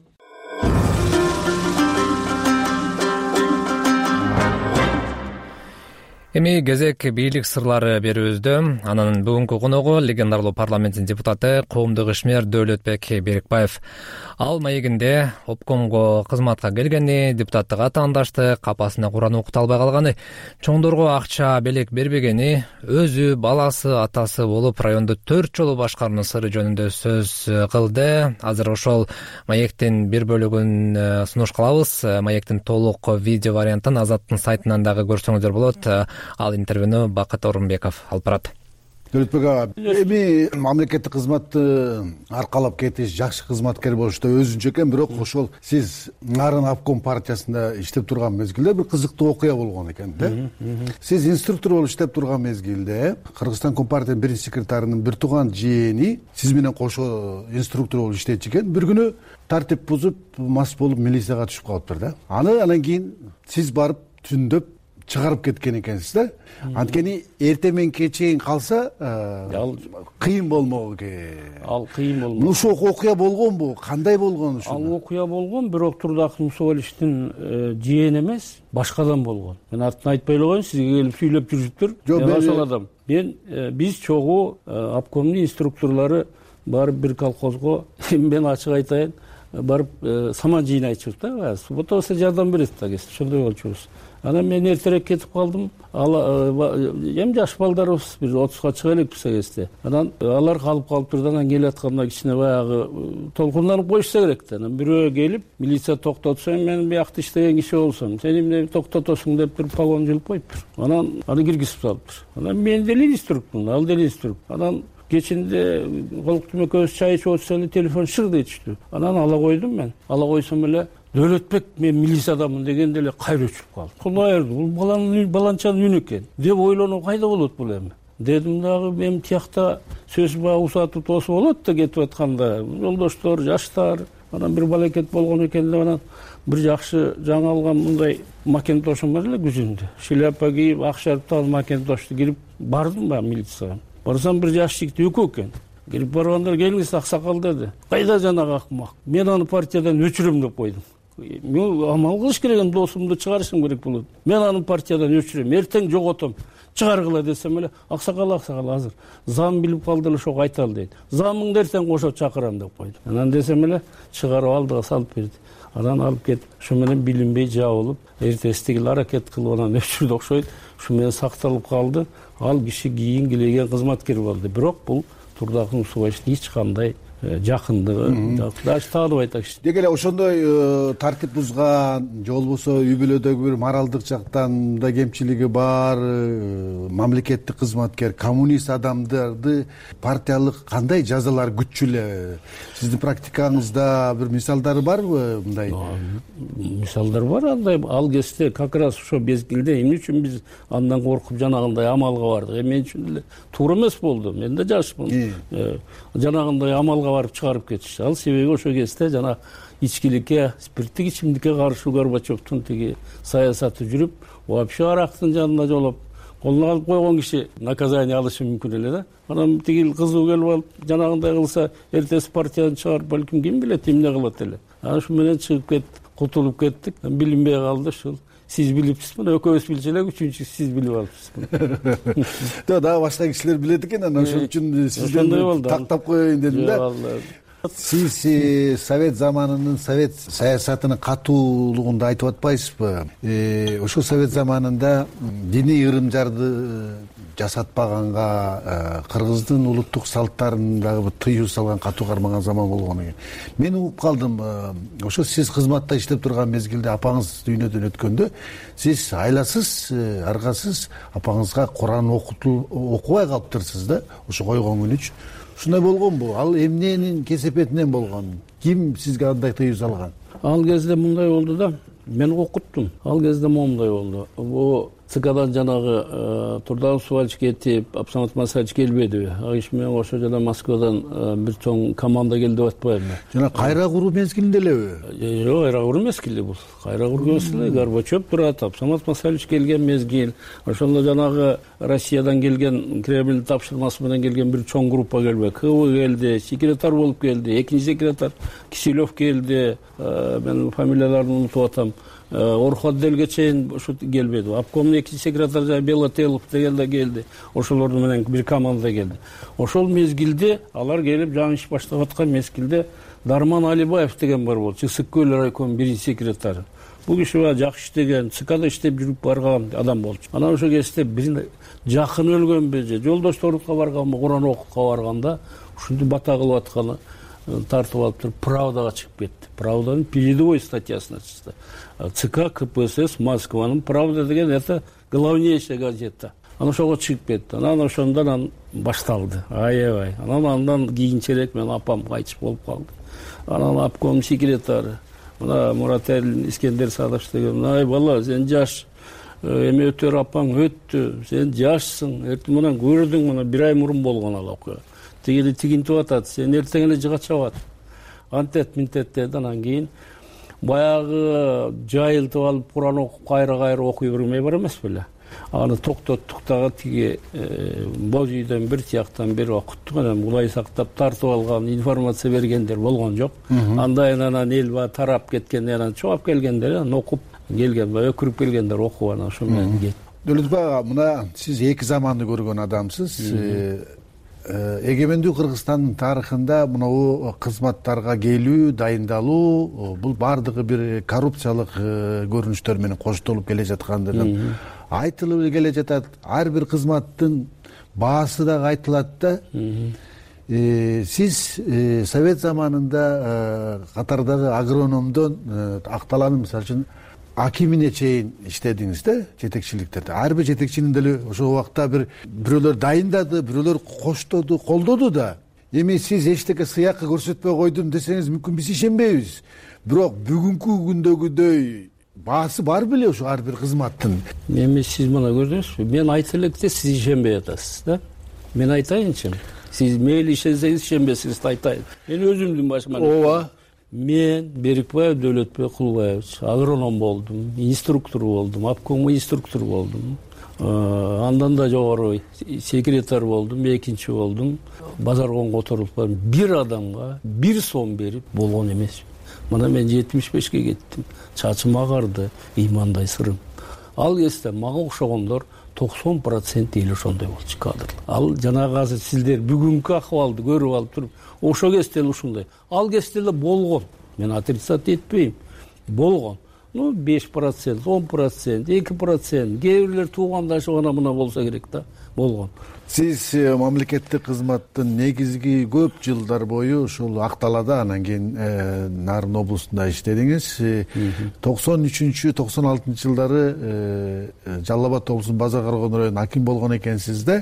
Эми кезек бийлик сырлары берүүбүздө. Анын бүгүнкү коногу легендарлуу парламенттин депутаты, коомдук ишмер Дөөлөтбек Берикбаев. Ал маегинде обкомго кызматка келгени, депутаттыкка таандашты, капасына Куран окута албай калганы, чоңдорго акча белек бербегени, өзү, баласы, атасы болуп райондо төрт жолу башкарууну сыры жөнүндө сөз кылды. Азыр ошол маектин бир бөлүгүн сунуш кылабыз. Маектин толук видео вариантын Азаттын сайтынан дагы көрсөңүздөр болот. Ал интервьюну Бакыт Орунбеков алып барат. Дөөлөтбек ага, эми мамлекеттик кызматты аркалап кетиш, жакшы кызматкер болуш да өзүнчө экен, бирок ошол сиз Нарын обком партиясында иштеп турган мезгилде бир кызыктуу окуя болгон экен да. Сиз инструктор болуп иштеп турган мезгилде Кыргызстан Компартиянын биринчи секретарынын бир тууган жээни сиз менен кошо инструктор болуп иштечү экен. Бир күнү тартип бузуп, мас болуп милицияга түшүп калыптыр да. Аны анан кийин сиз барып түндөп чыгарып кеткен экенсиз да. Анткени эртең менен кечейин калса, кыйын болмок экен. Ал кыйын болмок. Ушул окуя болгонбу? Кандай болгон ушул? Ал окуя болгон, бирок Турдак Мусабаличтин жыйын эмес, башкадан болгон. Мен артын айтпай эле коеюн, сизге келип сүйлөп жүрүптүр. Мен ошол адам. Мен биз чогуу обкомдун инструкторлору бар бир колхозго, мен ачык айтайын, барып саман жыйнайчубуз да, баягы суббота болсо жардам берет да кез, ошондой болчубуз. Анан мен эртерээк кетип калдым. Эми жаш балдарыбыз, бир отузга чыга элекпиз кезде. Анан алар калып калыптыр да, анан келип атканда кичине баягы толкунданып коюшса керек да. Анан бирөө келип, милиция токтотсо, мен биякта иштеген киши болсом, сен эмне токтотосуң деп бир погон жылып коюптур. Анан аны киргизип салыптыр. Анан мен деле инструктмун, ал деле инструкт. Анан кечинде колуктум экөөбүз чай ичип отурсак эле телефон шырды этиштү. Анан ала койдум мен. Ала койсом эле Дөөлөтбек мен милициядамын дегенде эле кайра өчүп калды. Кулайырды, бул баланын баланчанын үнү экен деп ойлонуп, кайда болот бул эми дедим. Дагы мен тиякта сөз баягы усатып тосуп болот да кетип атканда, жолдоштор, жаштар, анан бир балекет болгон экен деп, анан бир жакшы жаңы алган мындай макинтошум бар эле күзүндө. Шляпа кийип, ак шарптал макинтошду кирип бардым баягы милицияга. Барсам бир жаш жигит экөө экен. Кирип барганда келиңиз аксакал деди. Кайда жанагы акмак? Мен аны партиядан өчүрөм деп койдум. Мен амал кылыш керек, эми досумду чыгарышым керек болот. Мен аны партиядан өчүрөм, эртең жоготом, чыгаргыла десем эле, аксакал аксакал азыр зам билип калды эле, ошого айталы дейт. Замыңды эртең кошо чакырам деп койду. Анан десем эле, чыгарып алдыга салып берди. Анан алып кетип, ошо менен билинбей жабылып, эртесиги эле аракет кылып анан өчүрдү окшойт. Ушу менен сакталып калды. Ал киши кийин келген кызматкер болду. Бирок бул Турдакын Субачтын эч кандай жакындыгы даже таанып айтачы. Деги эле ошондой тартип бузган же болбосо үй бүлөдөгү бир моралдык жактан да кемчилиги бар мамлекеттик кызматкер, коммунист адамдарды партиялык кандай жазалар күтчү эле? Сиздин практикаңызда бир мисалдары барбы мындай? Мисалдар бар андай. Ал кезде как раз ошо мезгилде эмне үчүн биз андан коркуп жанагындай амалга бардык? Мен үчүн эле туура эмес болду. Мен да жашмын. Жанагындай амалга барып чыгарып кетишти. Ал себеби ошо кезде жана ичкиликке, спирттик ичимдикке каршы Горбачевдун тиги саясаты жүрүп, вообще арактын жанына жолоп, колуна алып койгон киши наказание алышы мүмкүн эле да. Анан тиги кызуу келип алып, жанагындай кылса, эртеси партиядан чыгарып, балким ким билет эмне кылат эле. Анан ушу менен чыгып кеттик, кутулуп кеттик. Билинбей калды ушул. Сиз билипсизби? Экөөбүз билчү элек, үчүнчү сиз билип алыпсызбы? Дагы башка кишилер билет экен, анан ошон үчүн сизден тактап коеюн дедим да. Сиз совет заманынын, совет саясатынын катуулугун да айтып атпайсызбы? Ошол совет заманында диний ырымжарды жасатпаганга, кыргыздын улуттук салттарын дагы тыюу салган, катуу кармаган заман болгон экен. Мен угуп калдым, ошо сиз кызматта иштеп турган мезгилде апаңыз дүйнөдөн өткөндө, сиз айласыз, аргасыз апаңызга Куран окубай калыптырсыз да, ошо койгон күнү үчүн. Ушундай болгонбу? Ал эмненин кесепетинен болгон? Ким сизге андай тыюу салган? Ал кезде мындай болду да, мен окуттум. Ал кезде моундай болду. Бу ЦКдан жанагы Турдакын Субач кетип, Абсамат Масаевич келбедиби? Ал иш менен ошо жана Москвадан бир чоң команда келди деп атпаймынбы? Жана кайра куруу мезгилинде элеби? Жок, кайра куруу мезгили бул. Кайра куруу эле Горбачев турат, Абсамат Масаевич келген мезгил. Ошондо жанагы Россиядан келген, Кремль тапшырмасы менен келген бир чоң группа келбек. КВ келди, секретарь болуп келди, экинчи секретарь Киселев келди. Мен фамилияларын унутуп атам. Орходделге чейин ушу келбеди. Обкомдун экинчи секретары Белотелов деген да келди. Ошолорду менен бир команда келди. Ошол мезгилде алар келип жаңы иш баштап аткан мезгилде Дарман Алибаев деген бар болчу, Ысык-Көл райкомунун биринчи секретары. Бул киши жакшы иштеген, ЦКда иштеп жүрүп барган адам болчу. Анан ошо кезде бир жакын өлгөнбү же жолдоштордукка барганбы, Куран окууга барганда ушинтип бата кылып атканы тартып алып туруп Правдага чыгып кетти. Правданын передовой статьясына чыкты. ЦК КПСС Москванын Правда деген это главнейшая газета. Анан ошого чыгып кетти. Анан ошондон башталды. Аябай. Анан андан кийинчерээк мен апам кайтыш болуп калды. Анан обком секретары мына Муратэлин Искендер Садыш деген, ай бала, сен жаш, эме өтөр апаң өттү, сен жашсың, эртең менен көрдүң, мына бир ай мурун болгон ал окуя. Тигили тигинтип атат, сен эртең эле жыга чабат. Антет минтет деди. Анан кийин баягы жайылтып алып Куран окуп кайра-кайра окуй бермей бар эмес беле. Аны токтоттук дагы тиги боз үйдөн бир тияктан бери окуттук. Анан улай сактап тартып алган, информация бергендер болгон жок. Андайын анан эл ба тарап кеткен, анан чоап келгендер, анан окуп келген, өкүрүп келгендер окуп анан ошо менен кетти. Дөөлөтбек ага, мына сиз эки заманды көргөн адамсыз. эгемендүү Кыргызстандын тарыхында мынабу кызматтарга келүү, дайындалуу бул баардыгы бир коррупциялык көрүнүштөр менен коштолуп келе жаткандыгын айтылып келе жатат. Ар бир кызматтын баасы дагы айтылат да. Сиз совет заманында катардагы агрономдон Акталанын мисалы үчүн акимине чейин иштедиңиз да, жетекчиликтерде. Ар бир жетекчинин деле ошол убакта бир бирөөлөр дайындады, бирөөлөр коштоду, колдоду да. Эми сиз эчтеке сыякы көрсөтпөй койдум десеңиз мүмкүн биз ишенбейбиз. Бирок бүгүнкү күндөгүдөй баасы бар беле ошо ар бир кызматтын? Эми сиз мына көрдүңүзбү, мен айтып электе сиз ишенбей атасыз да. Мен айтайынчы, сиз мейли ишенсеңиз ишенбесеңиз айтайын. Мен өзүмдүн башыма. Ооба. Мен Берикбаев Дөөлөтбек Кулбаевич агроном болдум, инструктор болдум, обком инструктор болдум. Андан да жогору секретарь болдум, экинчи болдум. Базаргон которулуп барып, бир адамга бир сом берип болгон эмес. Мына мен жетимиш бешке кеттим. Чачым агарды, ыймандай сырым. Ал кезде мага окшогондор токсон процент эл ошондой болчу кадр. Ал жанагы азыр сиздер бүгүнкү акыбалды көрүп алып туруп, ошо кезде эле ушундай. Ал кезде эле болгон. Мен отрицать этпейм. Болгон. Ну, беш процент, он процент, эки процент, кээ бирлер туугандашы гана мына болсо керек да. Болгон. Сиз мамлекеттик кызматтын негизги көп жылдар бою ушул Акталада, анан кийин Нарын облусунда иштедиңиз. токсон үчүнчү токсон алтынчы жылдары Жалал Абад облусунун Базар Каргон районунун аким болгон экенсиз да.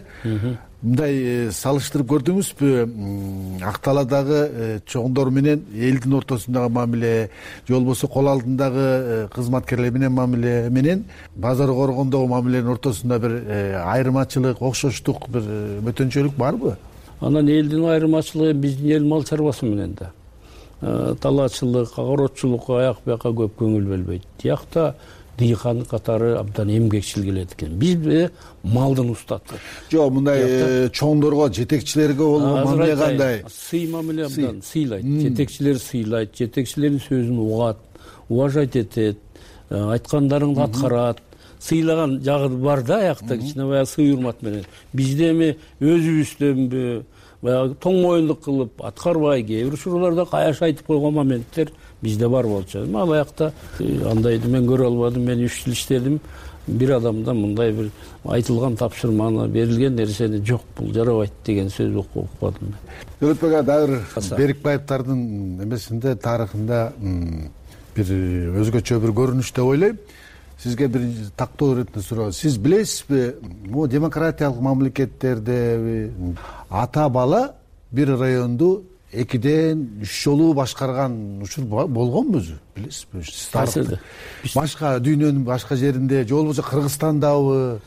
Мындай салыштырып көрдүңүзбү? Акталадагы чоңдор менен элдин ортосундагы мамиле, же болбосо кол алдындагы кызматкерлер менен мамиле менен Базар Коргондогу мамиленин ортосунда бир айырмачылык, окшоштук, бир бөтөнчөлүк барбы? Анан элдин айырмачылыгы биздин эл мал чарбасы менен да. Талаачылык, огородчулукка аяк бияка көп көңүл бөлбөйт. Тиякта дыйкан катары абдан эмгекчил келет экен. Биз малдын устаты. Жок, мындай чоңдорго, жетекчилерге болгон мамиле кандай? Сый мамиле абдан сыйлайт. Жетекчилер сыйлайт, жетекчилердин сөзүн угат, уважать этет, айткандарыңды аткарат. Сыйлаган жагы бар да, аякта кичине баягы сый урмат менен. Бизде эми өзүбүздөнбү, баягы тоң моюндук кылып аткарбай, кээ бир учурларда каяш айтып койгон моменттер бизде бар болчу. Ал аякта андайды мен көрө албадым. Мен үч жыл иштедим. Бир адамдан мындай бир айтылган тапшырманы, берилген нерсени жок, бул жарабайт деген сөз укпадым. Дөөлөтбек ага дагы Берикбаевдардын эмесинде, тарыхында бир өзгөчө бир көрүнүш деп ойлойм. Сизге бир тактоо иретинде суроо. Сиз билесизби, бул демократиялык мамлекеттерде ата бала бир районду экиден үч жолу башкарган учур болгонбу өзү? Билесизби? Башка дүйнөнүн башка жеринде, же болбосо Кыргызстандабы?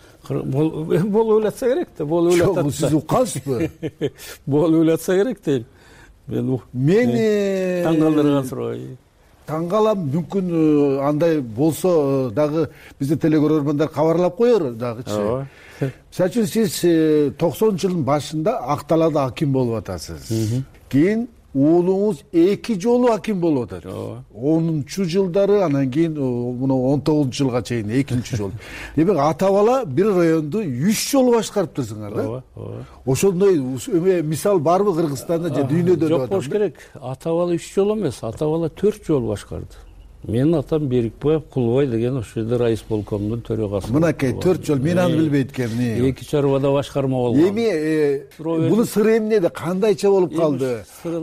Болуп эле атса керек да, болуп эле атат. Жок, сиз уккансызбы? Болуп эле атса керек дейм. Мен мен таң калтырган суроо. Таң калам, мүмкүн андай болсо дагы бизде телекөрөрмандар кабарлап коер дагычы. Мисалы үчүн сиз токсонунчу жылдын башында Акталада аким болуп атасыз. Кийин уулуңуз эки жолу аким болуп атат. онунчу жылдары, анан кийин мына он тогузунчу жылга чейин экинчи жолу. Демек ата бала бир районду үч жолу башкарыптырсыңар да? Ооба, ооба. Ошондой мисал барбы Кыргызстанда же дүйнөдө? Жок болуш керек. Ата бала үч жолу эмес, ата бала төрт жолу башкарды. Менин атам Берикбаев Кулбай деген ошол жерде райисполкомдун төрагасы. Мынакей төрт жол, мен аны билбейт экенмин. Эки чарбада башкарма болгон. Эми бунун сыры эмнеде, кандайча болуп калды?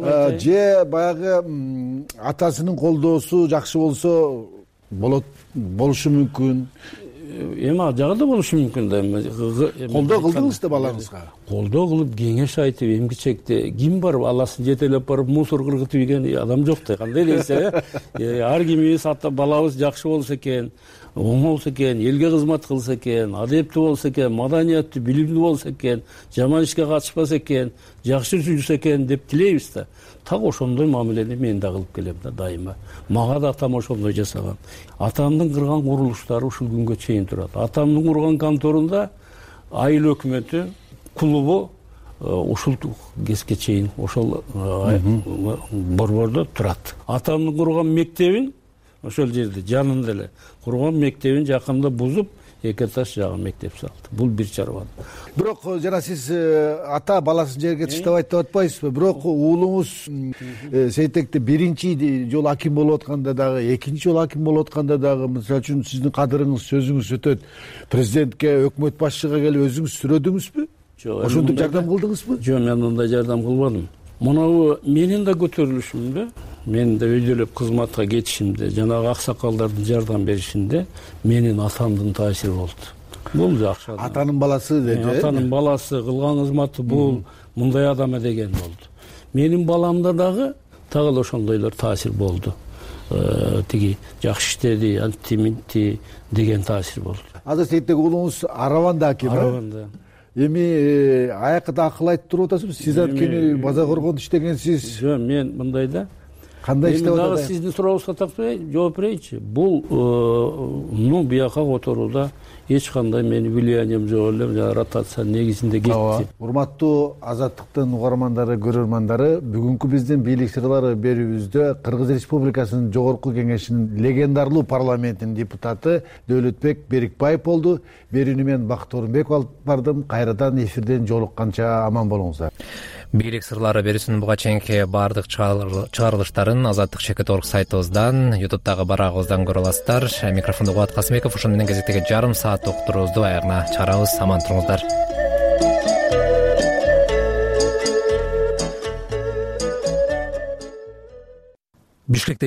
Же баягы атасынын колдоосу жакшы болсо болот, болушу мүмкүн. Эми ал жагы да болушу мүмкүн да. Колдоо кылдыңыз да балаңызга? Колдоо кылып, кеңеш айтып, эмгичекте ким барып аласын жетелеп барып мусор кыргытып ийген адам жок да. Кандай десе, ар кимибиз ата балабыз жакшы болсо экен, оң болсо экен, элге кызмат кылса экен, адептүү болсо экен, маданияттуу, билимдүү болсо экен, жаман ишке катышпаса экен, жакшы жүрсө экен деп тилейбиз да. Так ошондой мамилени мен да кылып келем да дайыма. Мага да атам ошондой жасаган. Атамдын кырган курулуштары ушул күнгө чейин турат. Атамдын курган конторунда айыл өкмөтү, клубу ушул кезге чейин ошол борбордо турат. Атамдын курган мектебин ошол жерде жанында эле курган мектебин жакында бузуп, эки этаж жагы мектеп салды. Бул бир чарба. Бирок жана сиз ата баласын жерге таштабайт деп атпайсызбы? Бирок уулуңуз Сейтекте биринчи жолу аким болуп атканда дагы, экинчи жолу аким болуп атканда дагы, мисалы үчүн сиздин кадырыңыз, сөзүңүз өтөт. Президентке, өкмөт башчыга келип өзүңүз сүрөдүңүзбү? Жок. Ошондой жардам кылдыңызбы? Жок, мен андай жардам кылбадым. Мынабу менин да көтөрүлүшүмдө, менин да өйдөлөп кызматка кетишимде, жанагы аксакалдардын жардам беришинде менин атамдын таасири болду. Бул жакшы адам. Атанын баласы деди. Атанын баласы кылган кызматы бул, мындай адам деген болду. Менин баламда дагы так эле ошондойлор таасир болду. Тиги жакшы иштеди, антиминти деген таасир болду. Азыр Сейтек уулуңуз Араванда аким. Араванда. Эми аякта акыл айтып туруп атасызбы? Сиз анткени база коргондо иштегенсиз. Жок, мен мындайда. Кандай иштеп атат? Дагы сиздин сурооңузга так жооп берейинчи. Бул ну бияка которууда эч кандай менин влиянием жок эле, жана ротация негизинде кетти. Урматтуу Азаттыктын угармандары, көрөрмандары, бүгүнкү биздин бийлик сырлары берүүбүздө Кыргыз Республикасынын Жогорку Кеңешинин легендарлуу парламентинин депутаты Дөөлөтбек Берикбаев болду. Берүүнү мен Бакыт Орунбеков алып бардым. Кайрадан эфирден жолукканча аман болуңуздар. Бийлик сырлары берүүсүнүн буга чейинки баардык чыгарылыштарын Азаттык чекит орг сайтыбыздан, ютубтагы барагыбыздан көрө аласыздар. Микрофонду Кубат Касымбеков, ошону менен кезектеги жарым саат уктуруубузду аягына чыгарабыз. Аман туруңуздар. Бишкекте